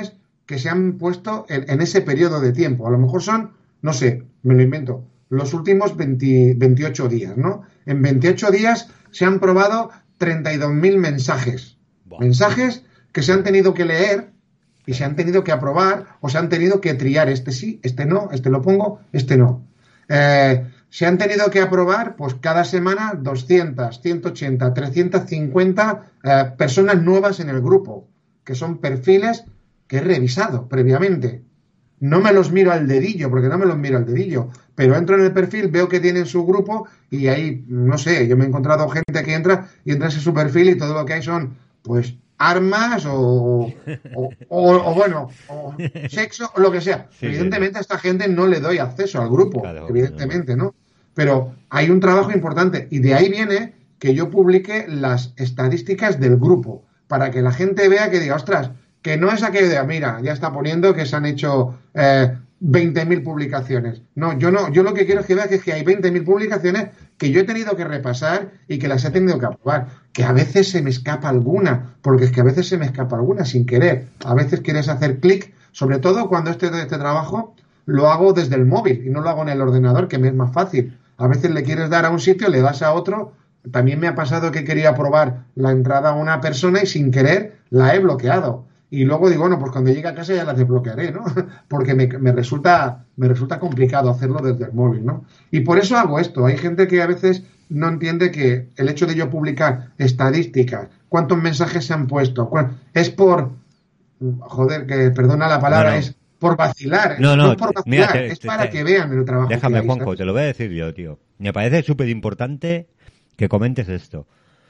que se han puesto en, en ese periodo de tiempo. A lo mejor son, no sé, me lo invento, los últimos veinte, veintiocho días, ¿no? En veintiocho días se han probado treinta y dos mil mensajes. Wow. Mensajes que se han tenido que leer y se han tenido que aprobar o se han tenido que triar. Este sí, este no, este lo pongo, este no. Eh, se han tenido que aprobar, pues cada semana, doscientas, ciento ochenta, trescientas cincuenta eh, personas nuevas en el grupo, que son perfiles que he revisado previamente. No me los miro al dedillo, porque no me los miro al dedillo, pero entro en el perfil, veo que tienen su grupo y ahí, no sé, yo me he encontrado gente que entra y entra en su perfil y todo lo que hay son, pues, armas o, o, o, o bueno, o sexo, o lo que sea. Sí, evidentemente a esta gente no le doy acceso al grupo, claro, evidentemente, ¿no? Pero hay un trabajo importante y de ahí viene que yo publique las estadísticas del grupo, para que la gente vea que diga, ostras, que no es aquello de, mira, ya está poniendo que se han hecho eh, veinte mil publicaciones. No, yo no, yo lo que quiero es que vea que, es que hay veinte mil publicaciones que yo he tenido que repasar y que las he tenido que aprobar. Que a veces se me escapa alguna, porque es que a veces se me escapa alguna sin querer. A veces quieres hacer clic, sobre todo cuando este, este trabajo lo hago desde el móvil y no lo hago en el ordenador, que me es más fácil. A veces le quieres dar a un sitio, le das a otro. También me ha pasado que quería probar la entrada a una persona y sin querer la he bloqueado. Y luego digo, bueno, pues cuando llegue a casa ya la desbloquearé, ¿no? Porque me, me resulta me resulta complicado hacerlo desde el móvil, ¿no? Y por eso hago esto. Hay gente que a veces no entiende que el hecho de yo publicar estadísticas, cuántos mensajes se han puesto, cuál, es por, joder, que perdona la palabra, no, no. es por vacilar. No, no, no es por vacilar, mira, te, es te, para te, que vean el trabajo. Déjame, que hay, Juanjo, ¿sabes? te lo voy a decir yo, tío. Me parece súper importante que comentes esto.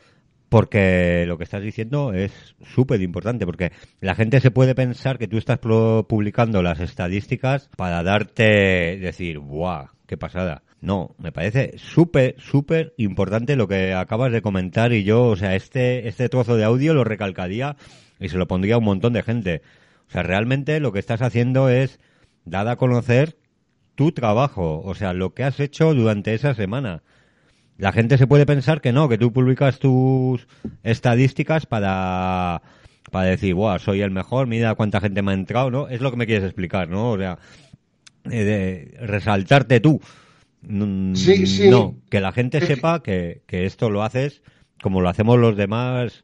Porque lo que estás diciendo es súper importante, porque la gente se puede pensar que tú estás publicando las estadísticas para darte, decir, ¡buah, qué pasada! No, me parece súper, súper importante lo que acabas de comentar y yo, o sea, este, este trozo de audio lo recalcaría y se lo pondría a un montón de gente. O sea, realmente lo que estás haciendo es dar a conocer tu trabajo, o sea, lo que has hecho durante esa semana. La gente se puede pensar que no, que tú publicas tus estadísticas para, para decir, ¡buah, soy el mejor, mira cuánta gente me ha entrado!, ¿no? Es lo que me quieres explicar, ¿no? O sea, eh, de resaltarte tú. Sí, sí. No, que la gente sepa que, que esto lo haces como lo hacemos los demás,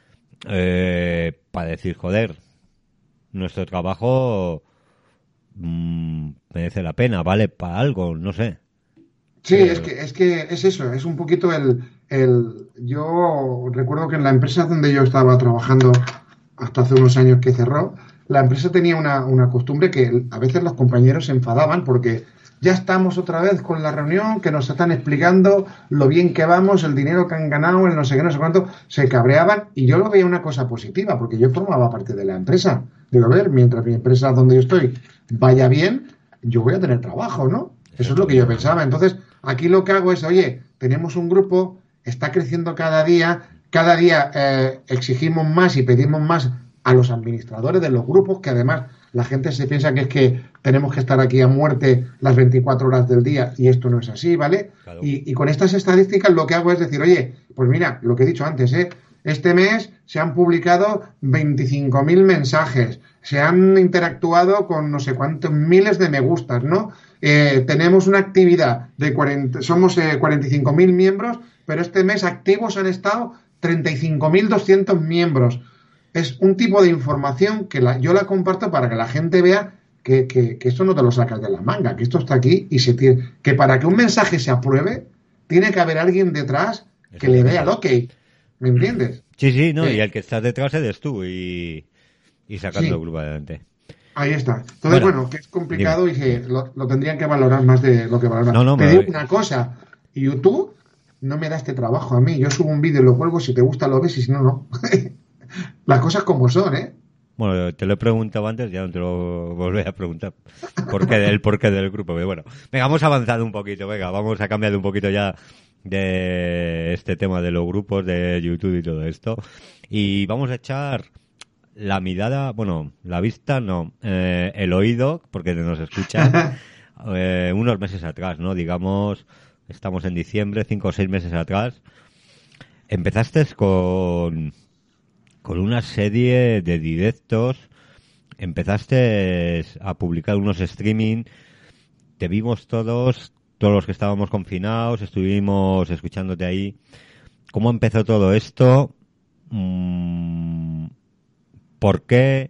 eh, para decir, joder, nuestro trabajo mmm, merece la pena, vale para algo, no sé. Sí, es que, es que es eso, es un poquito el, el... Yo recuerdo que en la empresa donde yo estaba trabajando hasta hace unos años que cerró, la empresa tenía una, una costumbre que a veces los compañeros se enfadaban porque ya estamos otra vez con la reunión, que nos están explicando lo bien que vamos, el dinero que han ganado, el no sé qué, no sé cuánto, se cabreaban y yo lo veía una cosa positiva porque yo formaba parte de la empresa. Digo, a ver, mientras mi empresa donde yo estoy vaya bien, yo voy a tener trabajo, ¿no? Eso es lo que yo pensaba. Entonces, aquí lo que hago es, oye, tenemos un grupo, está creciendo cada día, cada día eh, exigimos más y pedimos más a los administradores de los grupos, que además la gente se piensa que es que tenemos que estar aquí a muerte las veinticuatro horas del día y esto no es así, ¿vale? Claro. Y, y con estas estadísticas lo que hago es decir, oye, pues mira, lo que he dicho antes, ¿eh? Este mes se han publicado veinticinco mil mensajes, se han interactuado con no sé cuántos miles de me gustas, ¿no? Eh, tenemos una actividad de cuarenta, somos eh, cuarenta y cinco mil miembros, pero este mes activos han estado treinta y cinco mil doscientos miembros. Es un tipo de información que la, yo la comparto para que la gente vea que, que, que esto no te lo sacas de la manga, que esto está aquí y se tiene, que para que un mensaje se apruebe tiene que haber alguien detrás que le dé al ok. ¿Me entiendes? Sí, sí, no, sí. Y el que estás detrás eres tú y, y sacando sí. el grupo adelante. Ahí está. Entonces, bueno, bueno que es complicado dime. y que lo, lo tendrían que valorar más de lo que valoran. No, no, Te digo una cosa, YouTube no me da este trabajo a mí. Yo subo un vídeo y lo cuelgo, si te gusta lo ves y si no, no. Las cosas como son, ¿eh? Bueno, te lo he preguntado antes, ya no te lo volveré a preguntar. ¿Por qué del porqué del grupo? Pero bueno, venga, vamos avanzando un poquito, venga, vamos a cambiar un poquito ya de este tema de los grupos de YouTube y todo esto. Y vamos a echar la mirada, bueno, la vista no, eh, el oído, porque nos escuchan eh, unos meses atrás, ¿no? Digamos, estamos en diciembre, cinco o seis meses atrás. Empezaste con, con una serie de directos empezaste a publicar unos streaming, te vimos todos, todos los que estábamos confinados, estuvimos escuchándote ahí. ¿Cómo empezó todo esto? ¿Por qué?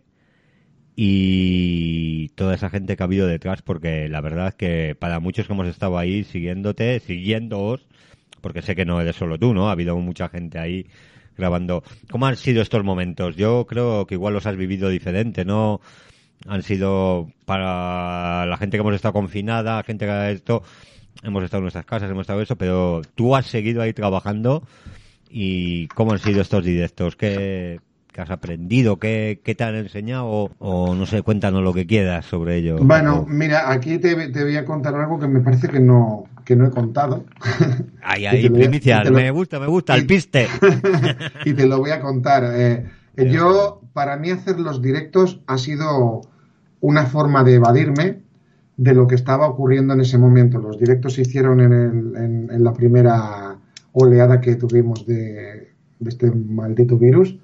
Y toda esa gente que ha habido detrás, porque la verdad es que para muchos que hemos estado ahí siguiéndote, siguiéndoos, porque sé que no eres solo tú, ¿no? Ha habido mucha gente ahí grabando. ¿Cómo han sido estos momentos? Yo creo que igual los has vivido diferente, ¿no? Han sido para la gente que hemos estado confinada, gente que ha esto, hemos estado en nuestras casas, hemos estado eso, pero tú has seguido ahí trabajando. ¿Y cómo han sido estos directos? ¿Qué, qué has aprendido? ¿Qué, qué te han enseñado? O, o no sé, cuéntanos lo que quieras sobre ello. Bueno, mira, aquí te, te voy a contar algo que me parece que no que no he contado. Ay, ay, primicia, lo... me gusta, me gusta, el piste. Y te lo voy a contar. Eh, yo, para mí hacer los directos ha sido una forma de evadirme de lo que estaba ocurriendo en ese momento. Los directos se hicieron en, el, en, en la primera oleada que tuvimos de, de este maldito virus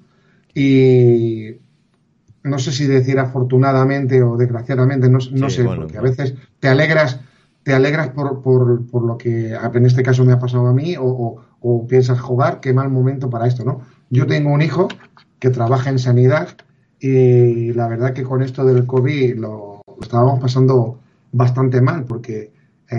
y no sé si decir afortunadamente o desgraciadamente, no, no sí, sé, bueno, porque bueno. a veces te alegras te alegras por, por, por lo que en este caso me ha pasado a mí o, o, o piensas jugar, qué mal momento para esto, ¿no? Yo tengo un hijo que trabaja en sanidad y la verdad que con esto del COVID lo, lo estábamos pasando bastante mal porque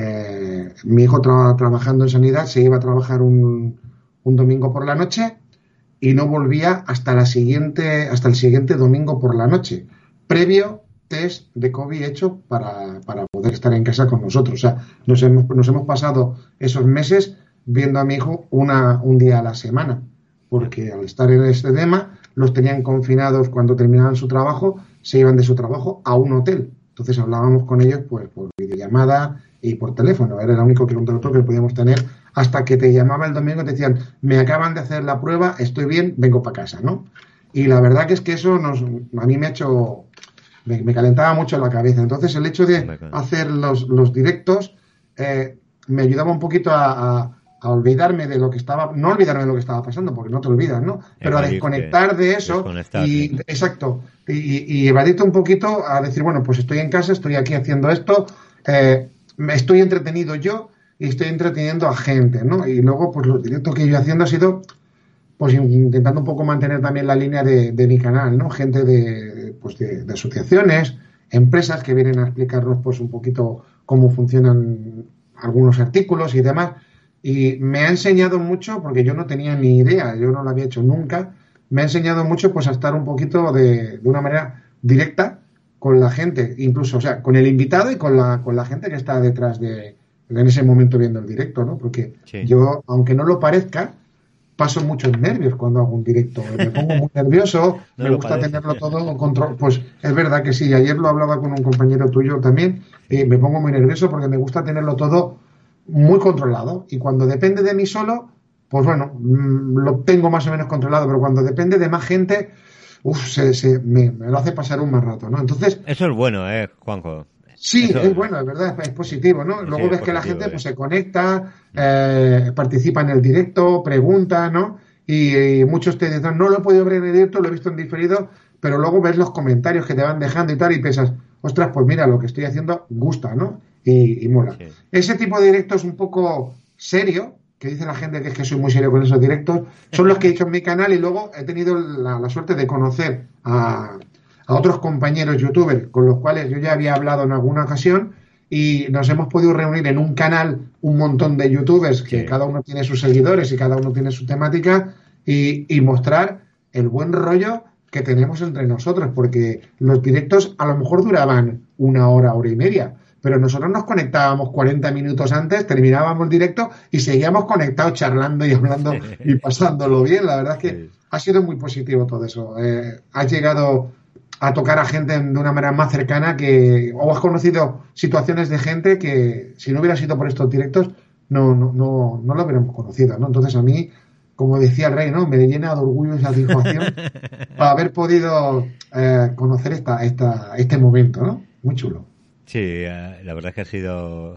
Eh, mi hijo tra- trabajando en sanidad se iba a trabajar un, un domingo por la noche y no volvía hasta la siguiente hasta el siguiente domingo por la noche, previo test de COVID hecho para, para poder estar en casa con nosotros. O sea, nos hemos, nos hemos pasado esos meses viendo a mi hijo una, un día a la semana, porque al estar en este tema los tenían confinados cuando terminaban su trabajo, se iban de su trabajo a un hotel. Entonces hablábamos con ellos pues por videollamada y por teléfono, era el único contacto que podíamos tener hasta que te llamaba el domingo y te decían, me acaban de hacer la prueba, estoy bien, vengo para casa, ¿no? Y la verdad que es que eso nos, a mí me ha hecho, me, me calentaba mucho la cabeza. Entonces el hecho de hacer los, los directos eh, me ayudaba un poquito a, a, a olvidarme de lo que estaba, no olvidarme de lo que estaba pasando, porque no te olvidas, ¿no? Pero a desconectar de eso y, exacto, y, y evadirte un poquito a decir, bueno, pues estoy en casa, estoy aquí haciendo esto, eh, me estoy entretenido yo y estoy entreteniendo a gente, ¿no? Y luego, pues los directos que yo haciendo ha sido, pues intentando un poco mantener también la línea de, de mi canal, ¿no? Gente de, pues de, de asociaciones, empresas que vienen a explicarnos, pues un poquito cómo funcionan algunos artículos y demás. Y me ha enseñado mucho, porque yo no tenía ni idea, yo no lo había hecho nunca, me ha enseñado mucho, pues a estar un poquito de, de una manera directa con la gente, incluso, o sea, con el invitado y con la, con la gente que está detrás de, en ese momento viendo el directo, ¿no? Porque sí. Yo, aunque no lo parezca, paso muchos nervios cuando hago un directo. Me pongo muy nervioso, no me gusta parece, tenerlo sí. todo en control. Pues es verdad que sí, ayer lo hablaba con un compañero tuyo también, y me pongo muy nervioso porque me gusta tenerlo todo muy controlado. Y cuando depende de mí solo, pues bueno, lo tengo más o menos controlado, pero cuando depende de más gente, uff, se, se, me, me lo hace pasar un mal rato, ¿no? Entonces, eso es bueno, ¿eh, Juanjo? Sí, Eso... es bueno, es verdad, es positivo, ¿no? Luego sí, ves que la gente pues, se conecta, eh, participa en el directo, pregunta, ¿no? Y, y muchos te dicen, no lo he podido ver en el directo, lo he visto en diferido, pero luego ves los comentarios que te van dejando y tal, y piensas, ostras, pues mira, lo que estoy haciendo gusta, ¿no? Y, y mola. Sí. Ese tipo de directos un poco serio, que dice la gente que es que soy muy serio con esos directos, son los que he hecho en mi canal y luego he tenido la, la suerte de conocer a... a otros compañeros youtubers con los cuales yo ya había hablado en alguna ocasión y nos hemos podido reunir en un canal un montón de youtubers que sí. Cada uno tiene sus seguidores y cada uno tiene su temática y, y mostrar el buen rollo que tenemos entre nosotros, porque los directos a lo mejor duraban una hora, hora y media, pero nosotros nos conectábamos cuarenta minutos antes, terminábamos el directo y seguíamos conectados charlando y hablando y pasándolo bien. La verdad es que sí. Ha sido muy positivo todo eso. Eh, has llegado a tocar a gente de una manera más cercana que o has conocido situaciones de gente que si no hubiera sido por estos directos no no no, no lo hubiéramos conocido, ¿no? Entonces a mí, como decía el rey, ¿no? Me llena de orgullo y satisfacción para haber podido eh, conocer esta esta este momento, ¿no? Muy chulo. Sí, eh, la verdad es que ha sido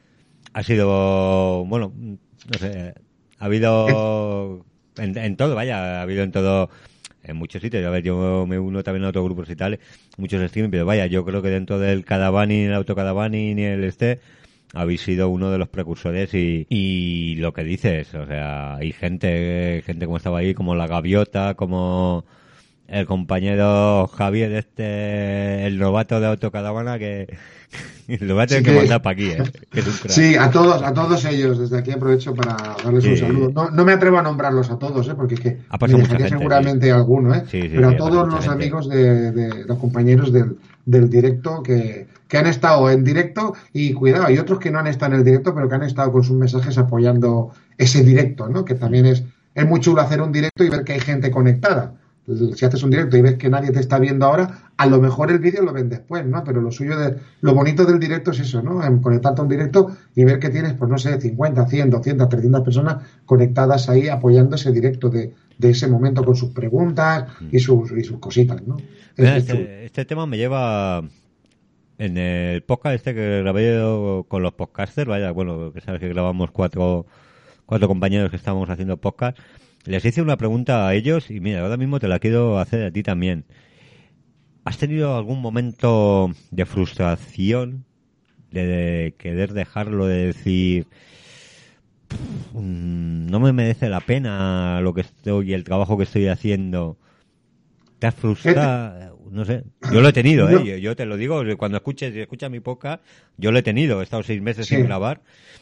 ha sido bueno, no sé, ha habido en, en todo, vaya, ha habido en todo en muchos sitios. A ver, yo me uno también a otros grupos y tal, muchos streaming, pero vaya, yo creo que dentro del Cadavani, el autocadavani ni el este, habéis sido uno de los precursores y, y lo que dices, o sea, hay gente, gente como estaba ahí, como la Gaviota, como el compañero Javier, este, el novato de Autocaravana, que lo va a tener Sí que, que- mandar para aquí, ¿eh? Que es un crack. Sí, a todos, a todos ellos, desde aquí aprovecho para darles Sí. un saludo. No, no me atrevo a nombrarlos a todos, ¿eh? Porque es que Ha pasado me mucha dejaría gente, seguramente alguno, ¿eh? Sí, sí, Pero sí, a ha pasado todos mucha los gente. amigos de, de los compañeros del, del directo que, que han estado en directo y cuidado, hay otros que no han estado en el directo, pero que han estado con sus mensajes apoyando ese directo, ¿no? Que también es, es muy chulo hacer un directo y ver que hay gente conectada. Si haces un directo y ves que nadie te está viendo ahora, a lo mejor el vídeo lo ven después, ¿no? Pero lo suyo de, lo bonito del directo es eso, ¿no? En conectarte a un directo y ver que tienes, pues no sé, cincuenta, cien, doscientas, trescientas personas conectadas ahí apoyando ese directo de, de ese momento con sus preguntas y sus, y sus cositas, ¿no? Es, Mira, es chulo. este, este tema me lleva en el podcast este que grabé yo con los podcasters, vaya, bueno, que sabes que grabamos cuatro, cuatro compañeros que estamos haciendo podcast. Les hice una pregunta a ellos y mira, ahora mismo te la quiero hacer a ti también. ¿Has tenido algún momento de frustración, de, de querer dejarlo, de decir, "Mm, no me merece la pena lo que estoy, el trabajo que estoy haciendo"? ¿Te has frustrado? No sé. Yo lo he tenido, No. ¿eh? Yo, yo te lo digo, cuando escuches, si escuchas mi podcast, yo lo he tenido. He estado seis meses Sí. sin grabar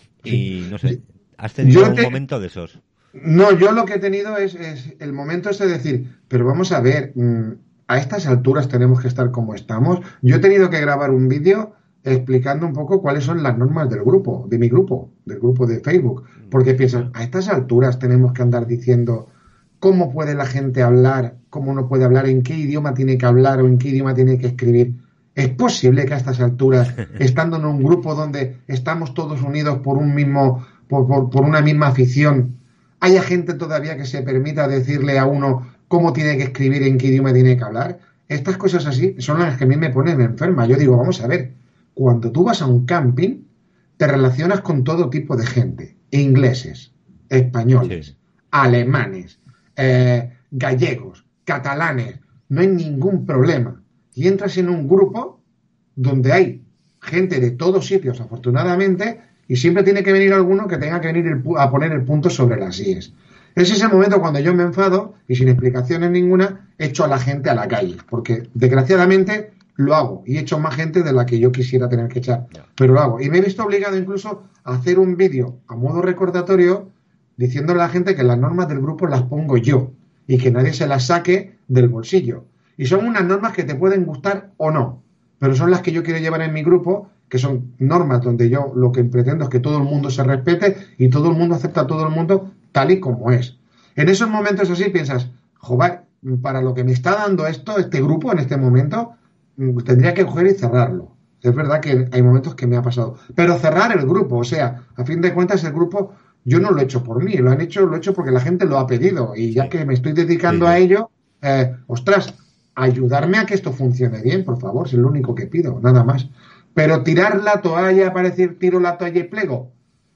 y no sé. ¿Has Yo tenido un te- momento de esos? No, yo lo que he tenido es, es el momento ese de decir, pero vamos a ver, mm, a estas alturas tenemos que estar como estamos. Yo he tenido que grabar un vídeo explicando un poco cuáles son las normas del grupo, de mi grupo, del grupo de Facebook. Porque piensan, a estas alturas tenemos que andar diciendo cómo puede la gente hablar, cómo no puede hablar, en qué idioma tiene que hablar o en qué idioma tiene que escribir. ¿Es posible que a estas alturas, estando en un grupo donde estamos todos unidos por un mismo, por, por, por una misma afición, haya gente todavía que se permita decirle a uno cómo tiene que escribir, en qué idioma tiene que hablar? Estas cosas así son las que a mí me ponen enferma. Yo digo, vamos a ver, cuando tú vas a un camping, te relacionas con todo tipo de gente, ingleses, españoles, Sí. alemanes, eh, gallegos, catalanes, no hay ningún problema. Y entras en un grupo donde hay gente de todos sitios, afortunadamente, y siempre tiene que venir alguno que tenga que venir el pu- a poner el punto sobre las íes. Ese es el momento cuando yo me enfado y sin explicaciones ninguna echo a la gente a la calle, porque desgraciadamente lo hago y echo más gente de la que yo quisiera tener que echar, pero lo hago. Y me he visto obligado incluso a hacer un vídeo a modo recordatorio diciéndole a la gente que las normas del grupo las pongo yo y que nadie se las saque del bolsillo. Y son unas normas que te pueden gustar o no, pero son las que yo quiero llevar en mi grupo, que son normas donde yo lo que pretendo es que todo el mundo se respete y todo el mundo acepta a todo el mundo tal y como es. En esos momentos así piensas, joder, para lo que me está dando esto, este grupo en este momento, mm, tendría que coger y cerrarlo. Es verdad que hay momentos que me ha pasado. Pero cerrar el grupo, o sea, a fin de cuentas el grupo yo no lo he hecho por mí, lo han hecho, lo he hecho porque la gente lo ha pedido. Y ya Sí. que me estoy dedicando Sí, sí. a ello, eh, ostras, ayudarme a que esto funcione bien, por favor, es lo único que pido, nada más. Pero tirar la toalla para decir tiro la toalla y plego,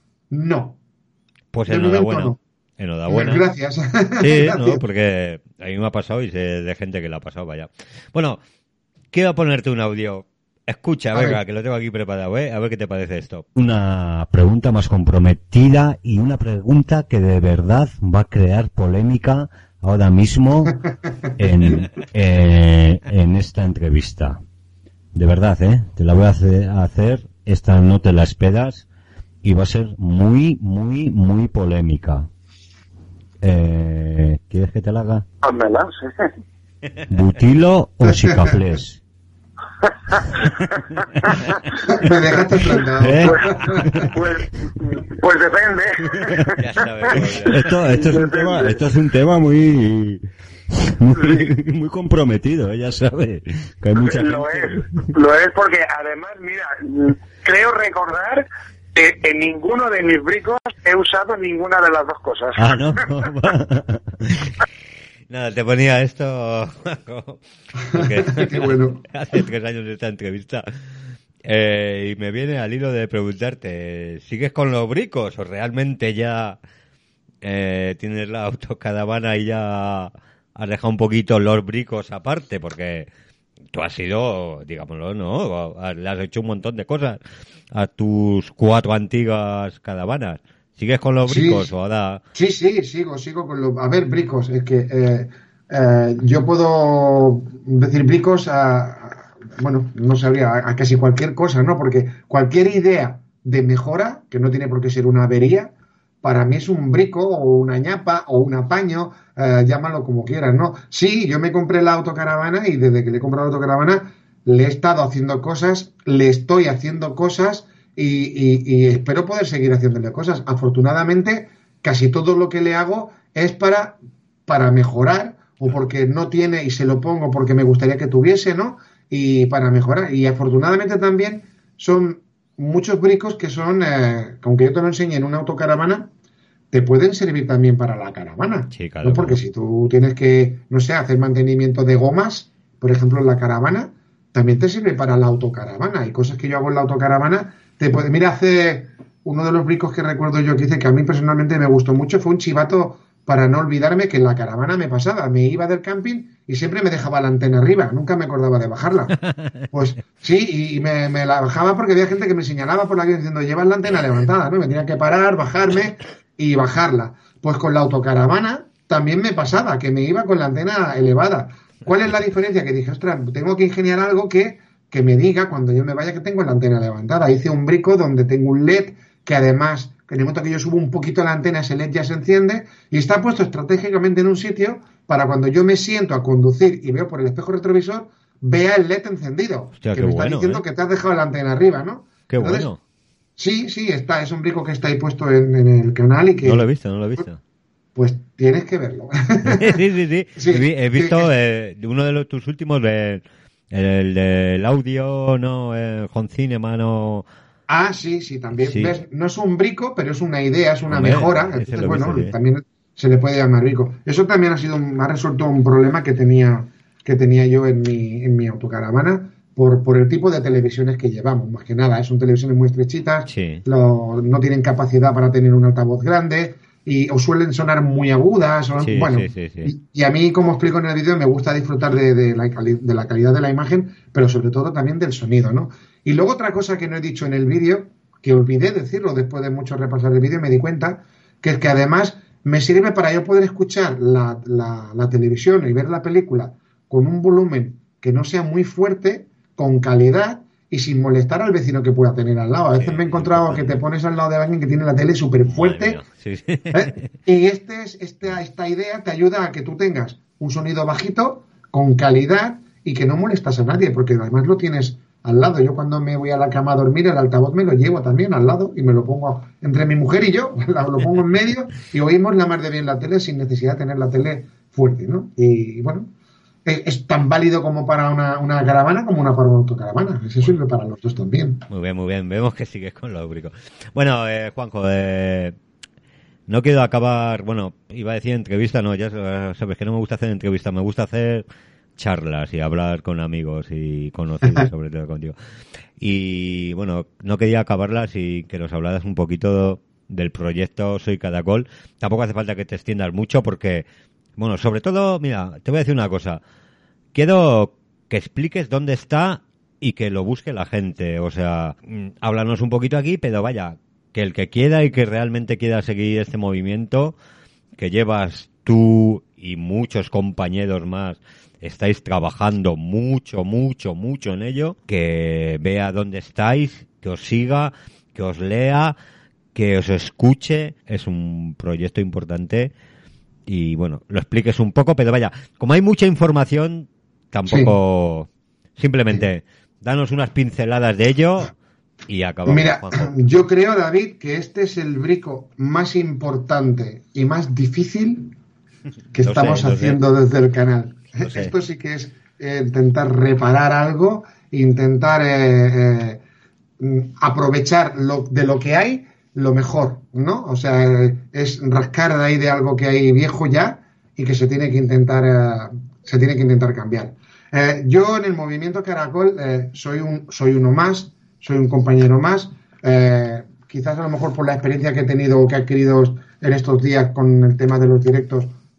no. Pues De momento enhorabuena. no. Enhorabuena. Gracias. Sí, Gracias. no, porque a mí me ha pasado y sé de gente que le ha pasado, vaya. Bueno, quiero ponerte un audio. Escucha, A venga, ver. que lo tengo aquí preparado, ¿eh? A ver qué te parece esto. Una pregunta más comprometida y una pregunta que de verdad va a crear polémica ahora mismo en, eh, en esta entrevista. De verdad, ¿eh? Te la voy a hacer, a hacer, esta no te la esperas y va a ser muy, muy, muy polémica. Eh, ¿Quieres que te la haga? Házmela, sí. ¿Butilo o Chicaflés? Me dejaste plantado. ¿Eh? Pues, pues, pues depende. Ya sabes. Esto, esto es un tema, esto es un tema muy, muy, muy comprometido, ¿eh? Ya sabe que hay mucha Lo gente. es, lo es porque además, mira, creo recordar que en ninguno de mis bricos he usado ninguna de las dos cosas. Ah, no. Nada, te ponía esto porque Qué bueno. hace tres años de esta entrevista eh, y me viene al hilo de preguntarte, ¿sigues con los bricos o realmente ya eh, tienes la autocaravana y ya has dejado un poquito los bricos aparte, porque tú has sido, digámoslo, ¿no? Le has hecho un montón de cosas a tus cuatro antiguas caravanas. ¿Sigues con los bricos Sí, o ahora? sí, sí, sigo, sigo con los... A ver, bricos, es que eh, eh, yo puedo decir bricos a, a- bueno, no sabría, a, a casi cualquier cosa, ¿no? Porque cualquier idea de mejora, que no tiene por qué ser una avería, para mí es un brico o una ñapa o un apaño, eh, llámalo como quieras, ¿no? Sí, yo me compré la autocaravana y desde que le he comprado la autocaravana le he estado haciendo cosas, le estoy haciendo cosas y, y- y espero poder seguir haciéndole cosas. Afortunadamente, casi todo lo que le hago es para, para mejorar o porque no tiene y se lo pongo porque me gustaría que tuviese, ¿no? Y para mejorar. Y afortunadamente también son muchos bricos que son, eh, aunque yo te lo enseñe en una autocaravana, te pueden servir también para la caravana. Sí, claro, ¿No? Porque claro. si tú tienes que, no sé, hacer mantenimiento de gomas, por ejemplo, en la caravana, también te sirve para la autocaravana. Hay cosas que yo hago en la autocaravana. Te puede, mira, hace uno de los bricos que recuerdo yo que hice, que a mí personalmente me gustó mucho, fue un chivato para no olvidarme que en la caravana me pasaba. Me iba del camping y siempre me dejaba la antena arriba. Nunca me acordaba de bajarla. Pues sí, y, y me, me la bajaba porque había gente que me señalaba por la calle diciendo, llevas la antena levantada, ¿no? Me tenía que parar, bajarme y bajarla. Pues con la autocaravana también me pasaba, que me iba con la antena elevada. ¿Cuál es la diferencia? Que dije, ostras, tengo que ingeniar algo que, que me diga cuando yo me vaya que tengo la antena levantada. Hice un brico donde tengo un L E D que además, en el momento que yo subo un poquito la antena, ese L E D ya se enciende y está puesto estratégicamente en un sitio para cuando yo me siento a conducir y veo por el espejo retrovisor, vea el L E D encendido. Hostia, que qué me está bueno, diciendo ¿eh? que te has dejado la antena arriba, ¿no? Qué Entonces, bueno. sí, sí, está, es un brico que está ahí puesto en, en el canal y que, No lo he visto, no lo he visto. pues, tienes que verlo. Sí, sí, sí. Sí, he, vi- he sí, visto es- eh, uno de los, tus últimos, de- el del audio, ¿no? El Home Cinema, ¿no? Ah, sí, sí, también. Sí. ¿Ves? No es un brico, pero es una idea, es una Hombre, mejora. ese Entonces, lo he visto, bueno, sí. también se le puede llamar brico. Eso también ha sido, un- ha resuelto un problema que tenía, que tenía yo en mi, en mi autocaravana por, por el tipo de televisiones que llevamos. Más que nada, ¿eh? Son televisiones muy estrechitas, Sí. lo- no tienen capacidad para tener un altavoz grande y o suelen sonar muy agudas. O, Sí, bueno, sí, sí, sí. Y, y a mí, como explico en el vídeo, me gusta disfrutar de, de la, cali- de la calidad de la imagen, pero sobre todo también del sonido, ¿no? Y luego otra cosa que no he dicho en el vídeo, que olvidé decirlo después de mucho repasar el vídeo, me di cuenta, que es que además me sirve para yo poder escuchar la, la, la televisión y ver la película con un volumen que no sea muy fuerte, con calidad y sin molestar al vecino que pueda tener al lado. A veces Sí, me he encontrado que importante. te pones al lado de alguien que tiene la tele súper Madre fuerte. mía. Sí, sí. ¿Eh? Y este es, esta, esta idea te ayuda a que tú tengas un sonido bajito, con calidad y que no molestas a nadie, porque además lo tienes al lado. Yo cuando me voy a la cama a dormir, el altavoz me lo llevo también al lado y me lo pongo entre mi mujer y yo, lo pongo en medio y oímos la más de bien la tele sin necesidad de tener la tele fuerte, ¿no? Y bueno, es, es tan válido como para una, una caravana como una para una autocaravana. Eso sirve para los dos también. Muy bien, muy bien. Vemos que sigues con los bricos. Bueno, eh, Juanjo, eh, no quiero acabar, bueno, iba a decir entrevista, no, ya sabes que no me gusta hacer entrevista, me gusta hacer charlas y hablar con amigos y conocidos, sobre todo contigo. Y bueno, no quería acabarlas y que nos hablaras un poquito del proyecto Soy Caracol. Tampoco hace falta que te extiendas mucho porque, bueno, sobre todo, mira, te voy a decir una cosa. Quiero que expliques dónde está y que lo busque la gente. O sea, mm, háblanos un poquito aquí, pero vaya, que el que quiera y que realmente quiera seguir este movimiento que llevas tú y muchos compañeros más, estáis trabajando mucho, mucho, mucho en ello, que vea dónde estáis, que os siga, que os lea, que os escuche. Es un proyecto importante y bueno, lo expliques un poco, pero vaya, como hay mucha información, tampoco, simplemente danos unas pinceladas de ello y acabamos. Mira, Juanjo. yo creo, David, que este es el brico más importante y más difícil que Lo estamos sé, lo sé. haciendo desde el canal. Lo sé. Esto sí que es eh, intentar reparar algo, intentar eh, eh, mm, aprovechar lo, de lo que hay lo mejor, ¿no? O sea, eh, es rascar de ahí de algo que hay viejo ya y que se tiene que intentar eh, se tiene que intentar cambiar. Eh, yo en el movimiento Caracol eh, soy un soy uno más, soy un compañero más. Eh, quizás a lo mejor por la experiencia que he tenido o que he adquirido en estos días con el tema de los directos,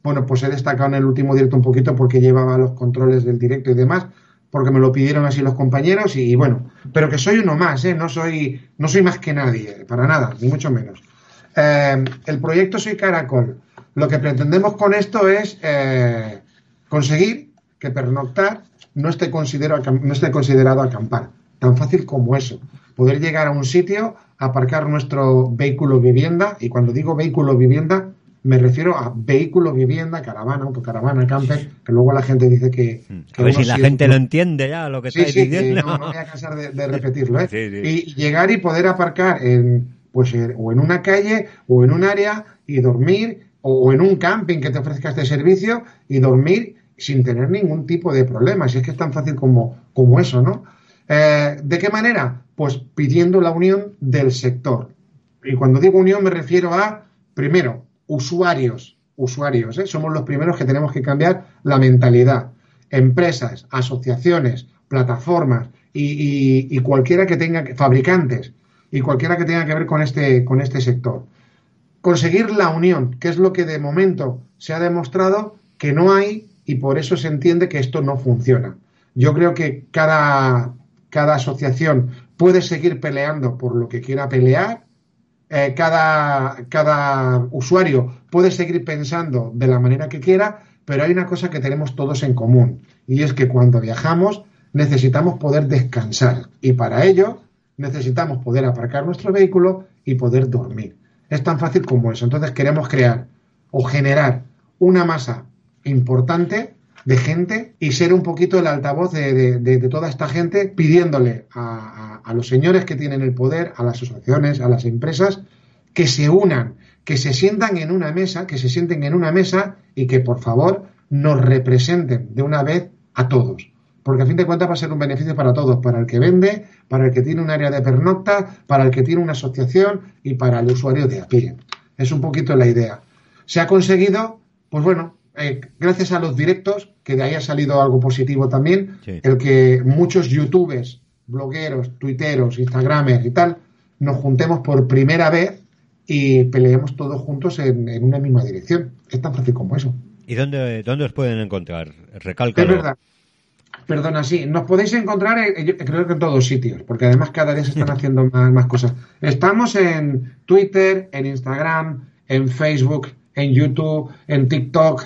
bueno, pues he destacado en el último directo un poquito porque llevaba los controles del directo y demás, porque me lo pidieron así los compañeros y, y bueno, pero que soy uno más, ¿eh? No soy, no soy más que nadie, para nada, ni mucho menos. Eh, el proyecto Soy Caracol. Lo que pretendemos con esto es eh, conseguir que pernoctar no esté, considero, no esté considerado acampar. Tan fácil como eso. Poder llegar a un sitio, aparcar nuestro vehículo vivienda, y cuando digo vehículo vivienda me refiero a vehículo vivienda, caravana, autocaravana, camper, que luego la gente dice que... que a ver si la sí, gente no, lo entiende ya, lo que sí, estáis sí, diciendo. que no, no voy a cansar de, de repetirlo, ¿eh? Sí, sí. Y llegar y poder aparcar en, pues, o en una calle o en un área y dormir, o en un camping que te ofrezca este servicio y dormir sin tener ningún tipo de problema. Si es que es tan fácil como, como eso, ¿no? Eh, ¿De qué manera? Pues pidiendo la unión del sector. Y cuando digo unión me refiero a, primero, usuarios. Usuarios, ¿eh? Somos los primeros que tenemos que cambiar la mentalidad. Empresas, asociaciones, plataformas y, y, y cualquiera que tenga, fabricantes, y cualquiera que tenga que ver con este, con este sector. Conseguir la unión, que es lo que de momento se ha demostrado que no hay, y por eso se entiende que esto no funciona. Yo creo que cada, cada asociación puede seguir peleando por lo que quiera pelear, eh, cada, cada usuario puede seguir pensando de la manera que quiera, pero hay una cosa que tenemos todos en común, y es que cuando viajamos necesitamos poder descansar, y para ello necesitamos poder aparcar nuestro vehículo y poder dormir. Es tan fácil como eso. Entonces queremos crear o generar una masa importante de gente y ser un poquito el altavoz de, de, de, de toda esta gente, pidiéndole a, a, a los señores que tienen el poder, a las asociaciones, a las empresas, que se unan, que se sientan en una mesa, que se sienten en una mesa y que por favor nos representen de una vez a todos. Porque a fin de cuentas va a ser un beneficio para todos, para el que vende, para el que tiene un área de pernocta, para el que tiene una asociación y para el usuario de a pie. Es un poquito la idea. Se ha conseguido, pues bueno, eh, gracias a los directos, que de ahí ha salido algo positivo también, sí. El que muchos youtubers, blogueros, tuiteros, instagramers y tal, nos juntemos por primera vez y peleemos todos juntos en, en una misma dirección. Es tan fácil como eso. ¿Y dónde, dónde os pueden encontrar? Recálcalo. Es verdad. Perdona, sí, nos podéis encontrar en, yo creo que en todos sitios, porque además cada día se están haciendo más, más cosas. Estamos en Twitter, en Instagram, en Facebook, en YouTube, en TikTok,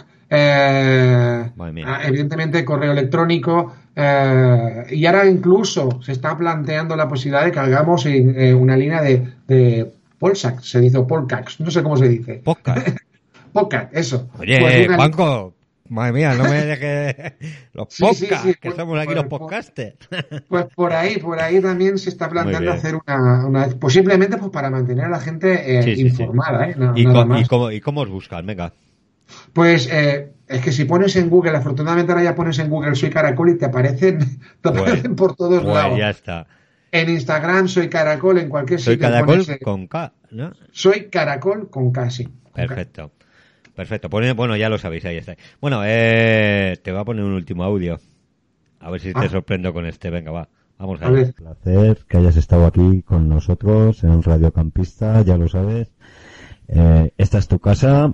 eh, evidentemente correo electrónico, eh, y ahora incluso se está planteando la posibilidad de que hagamos en, en una línea de, de Polsac, se dice Polcax, no sé cómo se dice. Podcast. Podcast, eso. Oye, pues una... Juanco, madre mía, no me dejes los sí, podcasts, sí, sí, que pues, somos aquí pues, los podcasters. Pues por ahí, por ahí también se está planteando hacer una, una, posiblemente pues para mantener a la gente eh, sí, sí, informada, sí. ¿eh? No, ¿Y, nada con, más. ¿Y, cómo, ¿Y cómo os buscan? Venga. Pues eh, es que si pones en Google, afortunadamente ahora ya pones en Google Soy Caracol y te aparecen, te aparecen pues, por todos pues lados. Ya está. En Instagram Soy Caracol, en cualquier Soy sitio. Caracol pones, con K, ¿no? Soy Caracol con K, sí. Con Perfecto. K. Perfecto, pues, bueno, ya lo sabéis, ahí está. Bueno, eh, te voy a poner un último audio. A ver si te ah. sorprendo con este. Venga, va, vamos a, a ver. Un placer que hayas estado aquí con nosotros en Radio Campista, ya lo sabes. Eh, esta es tu casa.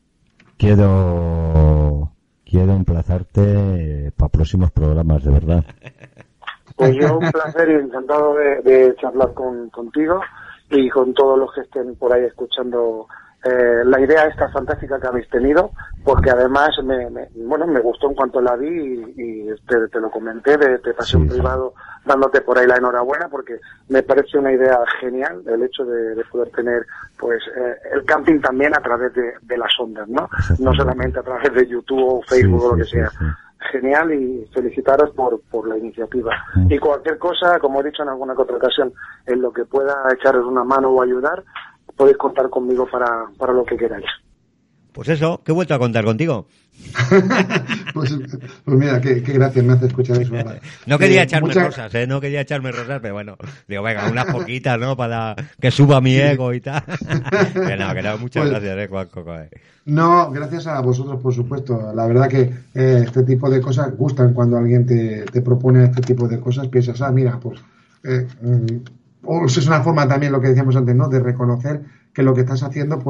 Quiero, quiero emplazarte para próximos programas, de verdad. Pues yo un placer y encantado de, de charlar con, contigo y con todos los que estén por ahí escuchando. Eh, la idea esta fantástica que habéis tenido, porque además me, me bueno me gustó en cuanto la vi y, y te, te lo comenté, de, te pasé un sí, privado sí. dándote por ahí la enhorabuena, porque me parece una idea genial el hecho de, de poder tener pues eh, el camping también a través de, de las ondas, ¿no? No solamente a través de YouTube o Facebook sí, o lo que sí, sea. Sí, sí. Genial, y felicitaros por, por la iniciativa. Sí. Y cualquier cosa, como he dicho en alguna otra ocasión, en lo que pueda echaros una mano o ayudar, podéis contar conmigo para, para lo que queráis. Pues eso, que he vuelto a contar contigo. pues, pues mira, qué, qué gracia me hace escuchar eso. No quería eh, echarme mucha... rosas, ¿eh? No quería echarme rosas, pero bueno, digo, venga, unas poquitas, ¿no? Para que suba mi ego y tal. que no, que no, muchas pues, gracias, ¿eh, Juanco? No, gracias a vosotros, por supuesto. La verdad que eh, este tipo de cosas gustan cuando alguien te, te propone este tipo de cosas. Piensas, ah, mira, pues... Eh, mm, o es una forma también, lo que decíamos antes, ¿no? De reconocer que lo que estás haciendo, pues,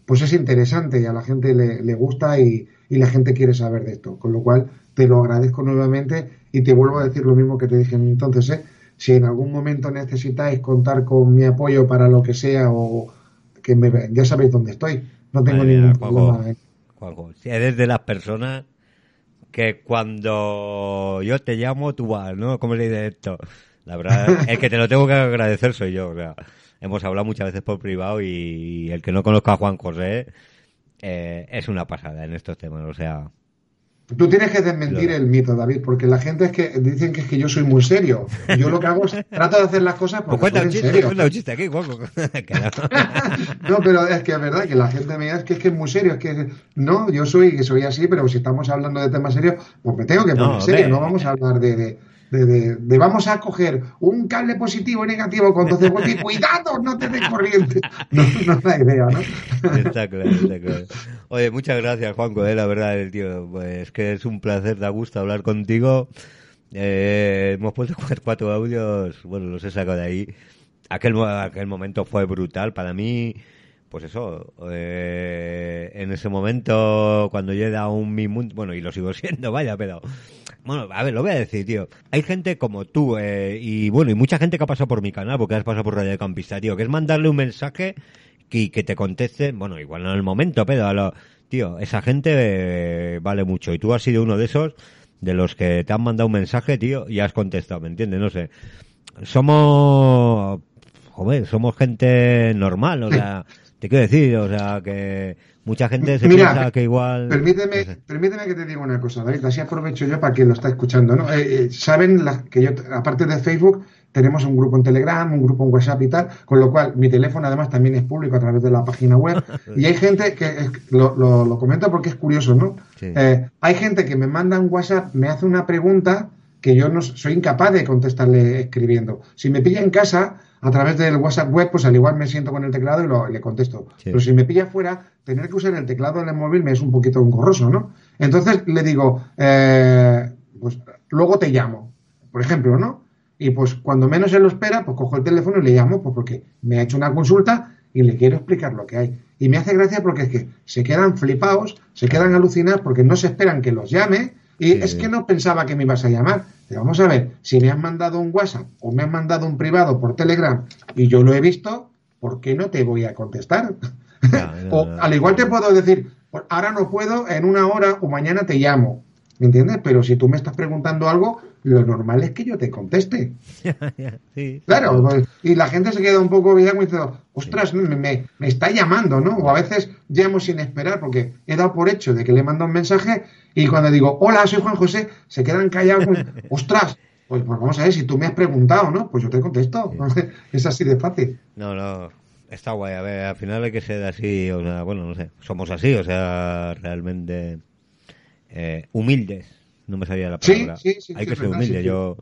pues es interesante y a la gente le, le gusta y, y la gente quiere saber de esto. Con lo cual te lo agradezco nuevamente y te vuelvo a decir lo mismo que te dije entonces, ¿eh? Si en algún momento necesitáis contar con mi apoyo para lo que sea o que me, ya sabéis dónde estoy. No tengo Madre ningún mía, problema. Juanjo, ¿eh? Juanjo, si eres de las personas que cuando yo te llamo, tú vas, ¿no? ¿Cómo le dice esto? La verdad, el que te lo tengo que agradecer soy yo. O sea, hemos hablado muchas veces por privado y el que no conozca a Juan José eh, es una pasada en estos temas. O sea, Tú tienes que desmentir Lo- el mito, David, porque la gente es que dicen que es que yo soy muy serio. Yo lo que hago es trato de hacer las cosas pues porque cuenta soy un en chiste, serio. cuenta un chiste aquí, Juanjo. Que no. No, pero es que es verdad que la gente me dice es que es que es muy serio, es que no, yo soy que soy así, pero si estamos hablando de temas serios, pues me tengo que poner No, serio, hombre. no vamos a hablar de, de, de, de- de vamos a coger un cable positivo y negativo con doce voltios y cuidado, no te des corriente. No, no es la idea, ¿no? Está claro, está claro. Oye, muchas gracias, Juanjo, eh, la verdad, el tío. Pues que es un placer, da gusto hablar contigo. Eh, hemos puesto cuatro, cuatro audios, bueno, los he sacado de ahí. Aquel, mo- aquel momento fue brutal para mí. Pues eso, eh, en ese momento, cuando yo he dado un mi mundo, bueno, y lo sigo siendo, vaya, pero, bueno, a ver, lo voy a decir, tío. Hay gente como tú, eh, y bueno, y mucha gente que ha pasado por mi canal, porque has pasado por Radio Campista, tío, que es mandarle un mensaje y que te contesten, bueno, igual no en el momento, pero, a lo, tío, esa gente eh, vale mucho. Y tú has sido uno de esos, de los que te han mandado un mensaje, tío, y has contestado, ¿me entiendes? No sé. Somos, joder, somos gente normal, o sea, te quiero decir, o sea, que mucha gente se Mira, piensa que igual... Permíteme, no sé. permíteme que te diga una cosa, David, así aprovecho yo para quien lo está escuchando, ¿no? Eh, eh, saben la- que yo, aparte de Facebook, tenemos un grupo en Telegram, un grupo en WhatsApp y tal, con lo cual mi teléfono además también es público a través de la página web y hay gente que, es- lo, lo, lo comento porque es curioso, ¿no? Sí. Eh, hay gente que me manda un WhatsApp, me hace una pregunta que yo no soy incapaz de contestarle escribiendo. Si me pilla en casa, a través del WhatsApp web, pues al igual me siento con el teclado y lo, le contesto. Sí. Pero si me pilla fuera, tener que usar el teclado en el móvil me es un poquito engorroso, ¿no? Entonces le digo, eh, pues luego te llamo, por ejemplo, ¿no? Y pues cuando menos se lo espera, pues cojo el teléfono y le llamo, pues porque me ha hecho una consulta y le quiero explicar lo que hay. Y me hace gracia porque es que se quedan flipados, se quedan alucinados porque no se esperan que los llame y Sí. es que no pensaba que me ibas a llamar. Pero vamos a ver, si me has mandado un WhatsApp o me has mandado un privado por Telegram y yo lo he visto, ¿por qué no te voy a contestar? Ya, ya, O ya. al igual te puedo decir, pues ahora no puedo, en una hora o mañana te llamo. ¿Me entiendes? Pero si tú me estás preguntando algo, lo normal es que yo te conteste. Sí, Claro, pues, y la gente se queda un poco bien diciendo, ostras, me, me, me está llamando, ¿no? O a veces llamo sin esperar porque he dado por hecho de que le mando un mensaje y cuando digo, hola, soy Juan José, se quedan callados, como, ostras, pues, pues vamos a ver, si tú me has preguntado, ¿no? Pues yo te contesto. Es así de fácil. No, no, está guay. A ver, al final hay que ser así, o sea, bueno, no sé, somos así, o sea, realmente eh, humildes. No me salía la Sí, palabra. sí, sí, hay sí, que es ser verdad, humilde. sí, sí. Yo,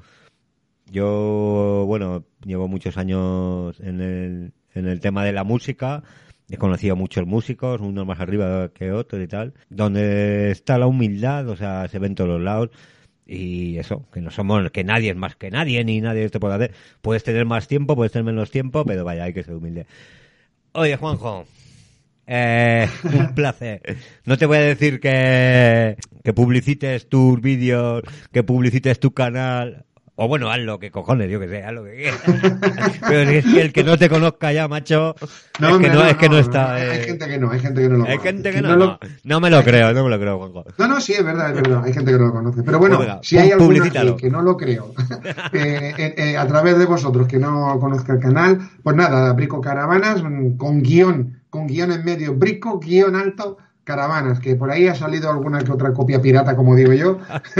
yo, bueno, llevo muchos años en el, en el tema de la música. He conocido a muchos músicos, unos más arriba que otros y tal. Donde está la humildad, o sea, se ve en todos los lados. Y eso, que no somos, que nadie es más que nadie, ni nadie te puede hacer. Puedes tener más tiempo, puedes tener menos tiempo, pero vaya, hay que ser humilde. Oye, Juanjo, eh, un placer. No te voy a decir que, que publicites tus vídeos, que publicites tu canal. O bueno, hazlo, que cojones, yo que sé, haz lo que quieras. Pero es que el que no te conozca ya, macho, es que hombre, no, es que no está... Hay eh, gente que no, hay gente que no lo hay conoce. gente que Si no, lo- no, no me lo creo, no me lo creo, Juanjo. No, no, sí, es verdad, es verdad. Hay gente que no lo conoce. Pero bueno, Venga, si hay pu- alguna publicítalo. que, que no lo creo, eh, eh, eh, a través de vosotros que no conozca el canal, pues nada, Brico Caravanas, mm, con guión, con guión en medio, Brico, guión alto, Caravanas, que por ahí ha salido alguna que otra copia pirata, como digo yo,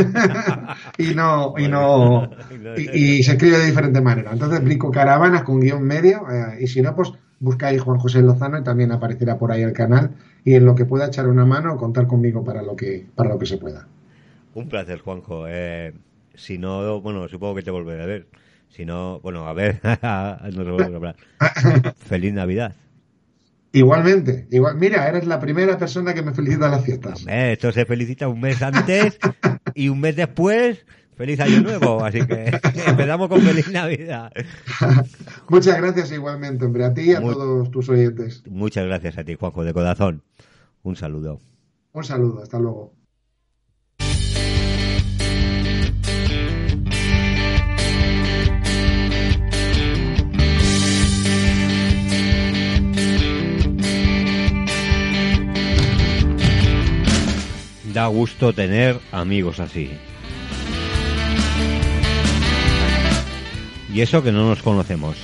y no, y no, y, y se escribe de diferente manera. Entonces, Brico Caravanas con guión medio, eh, y si no, pues buscáis Juan José Lozano y también aparecerá por ahí el canal, y en lo que pueda echar una mano, contar conmigo para lo que, para lo que se pueda. Un placer, Juanjo. Eh, si no, bueno, supongo que te volveré a ver. Si no, bueno, a ver, no se vuelve a hablar. Feliz Navidad. Igualmente, igual, mira, eres la primera persona que me felicita en las fiestas. Hombre, esto se felicita un mes antes y un mes después, feliz año nuevo, así que empezamos con feliz Navidad. Muchas gracias igualmente, hombre, a ti y a Muy- todos tus oyentes. Muchas gracias a ti, Juanjo, de corazón. Un saludo. Un saludo, hasta luego. Da gusto tener amigos así. Y eso que no nos conocemos.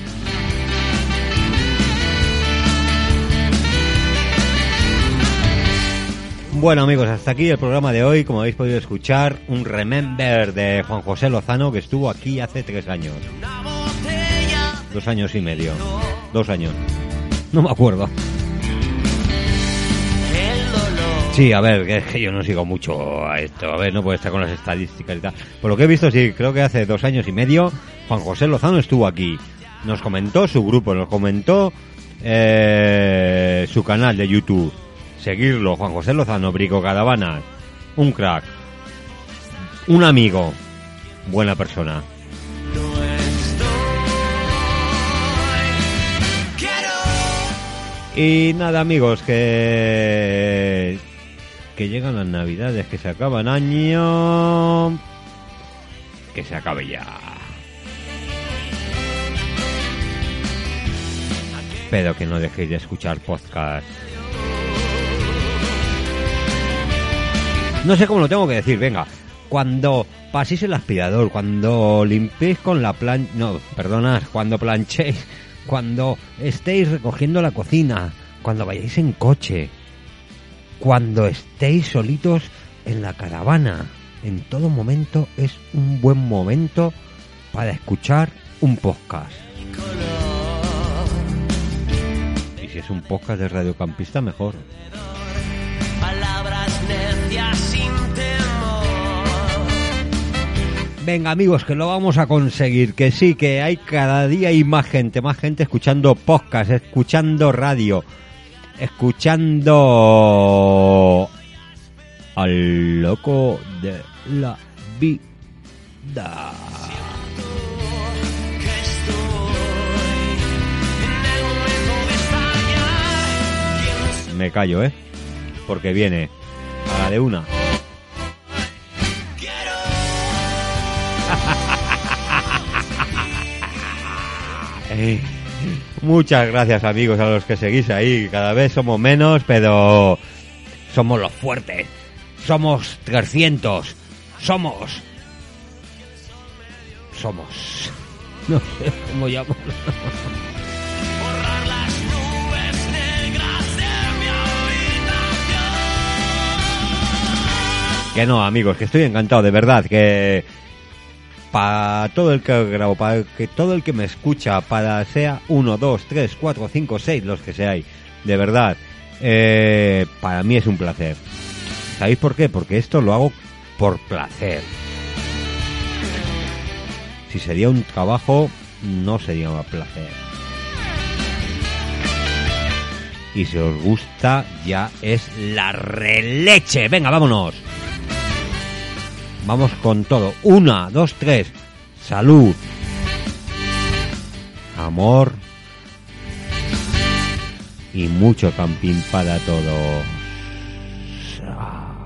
Bueno amigos, hasta aquí el programa de hoy. Como habéis podido escuchar, un remember de Juan José Lozano, que estuvo aquí hace tres años. Dos años y medio. Dos años. No me acuerdo. Sí, a ver, que es que yo no sigo mucho a esto. A ver, no puedo estar con las estadísticas y tal. Por lo que he visto, sí, creo que hace dos años y medio Juan José Lozano estuvo aquí. Nos comentó su grupo, nos comentó eh, su canal de YouTube. Seguirlo, Juan José Lozano, Brico Caravanas. Un crack. Un amigo. Buena persona. Y nada amigos, que que llegan las navidades, que se acaban año, que se acabe ya. Pero que no dejéis de escuchar podcast. No sé cómo lo tengo que decir, venga. Cuando paséis el aspirador, cuando limpiéis con la plan... No, perdonad, cuando planchéis, cuando estéis recogiendo la cocina, cuando vayáis en coche, cuando estéis solitos en la caravana, en todo momento es un buen momento para escuchar un podcast. Y si es un podcast de radiocampista, mejor. Palabras necias sin temor. Venga amigos, que lo vamos a conseguir, que sí, que hay cada día hay más gente, más gente escuchando podcast, escuchando radio, escuchando al loco de la vida. Me callo, ¿eh? Porque viene a la de una. Eh, muchas gracias amigos a los que seguís ahí. Cada vez somos menos, pero somos los fuertes. Somos trescientos. Somos. Somos. No sé cómo llamarlo. Borrar las nubes negras de mi habitación. Que no, amigos, que estoy encantado, de verdad, que para todo el que grabo, para que todo el que me escucha, para sea uno, dos, tres, cuatro, cinco, seis, los que seáis, de verdad, eh, para mí es un placer. ¿Sabéis por qué? Porque esto lo hago por placer. Si sería un trabajo, no sería un placer. Y si os gusta, ya es la releche. Venga, vámonos. Vamos con todo. Una, dos, tres. Salud. Amor. Y mucho camping para todos.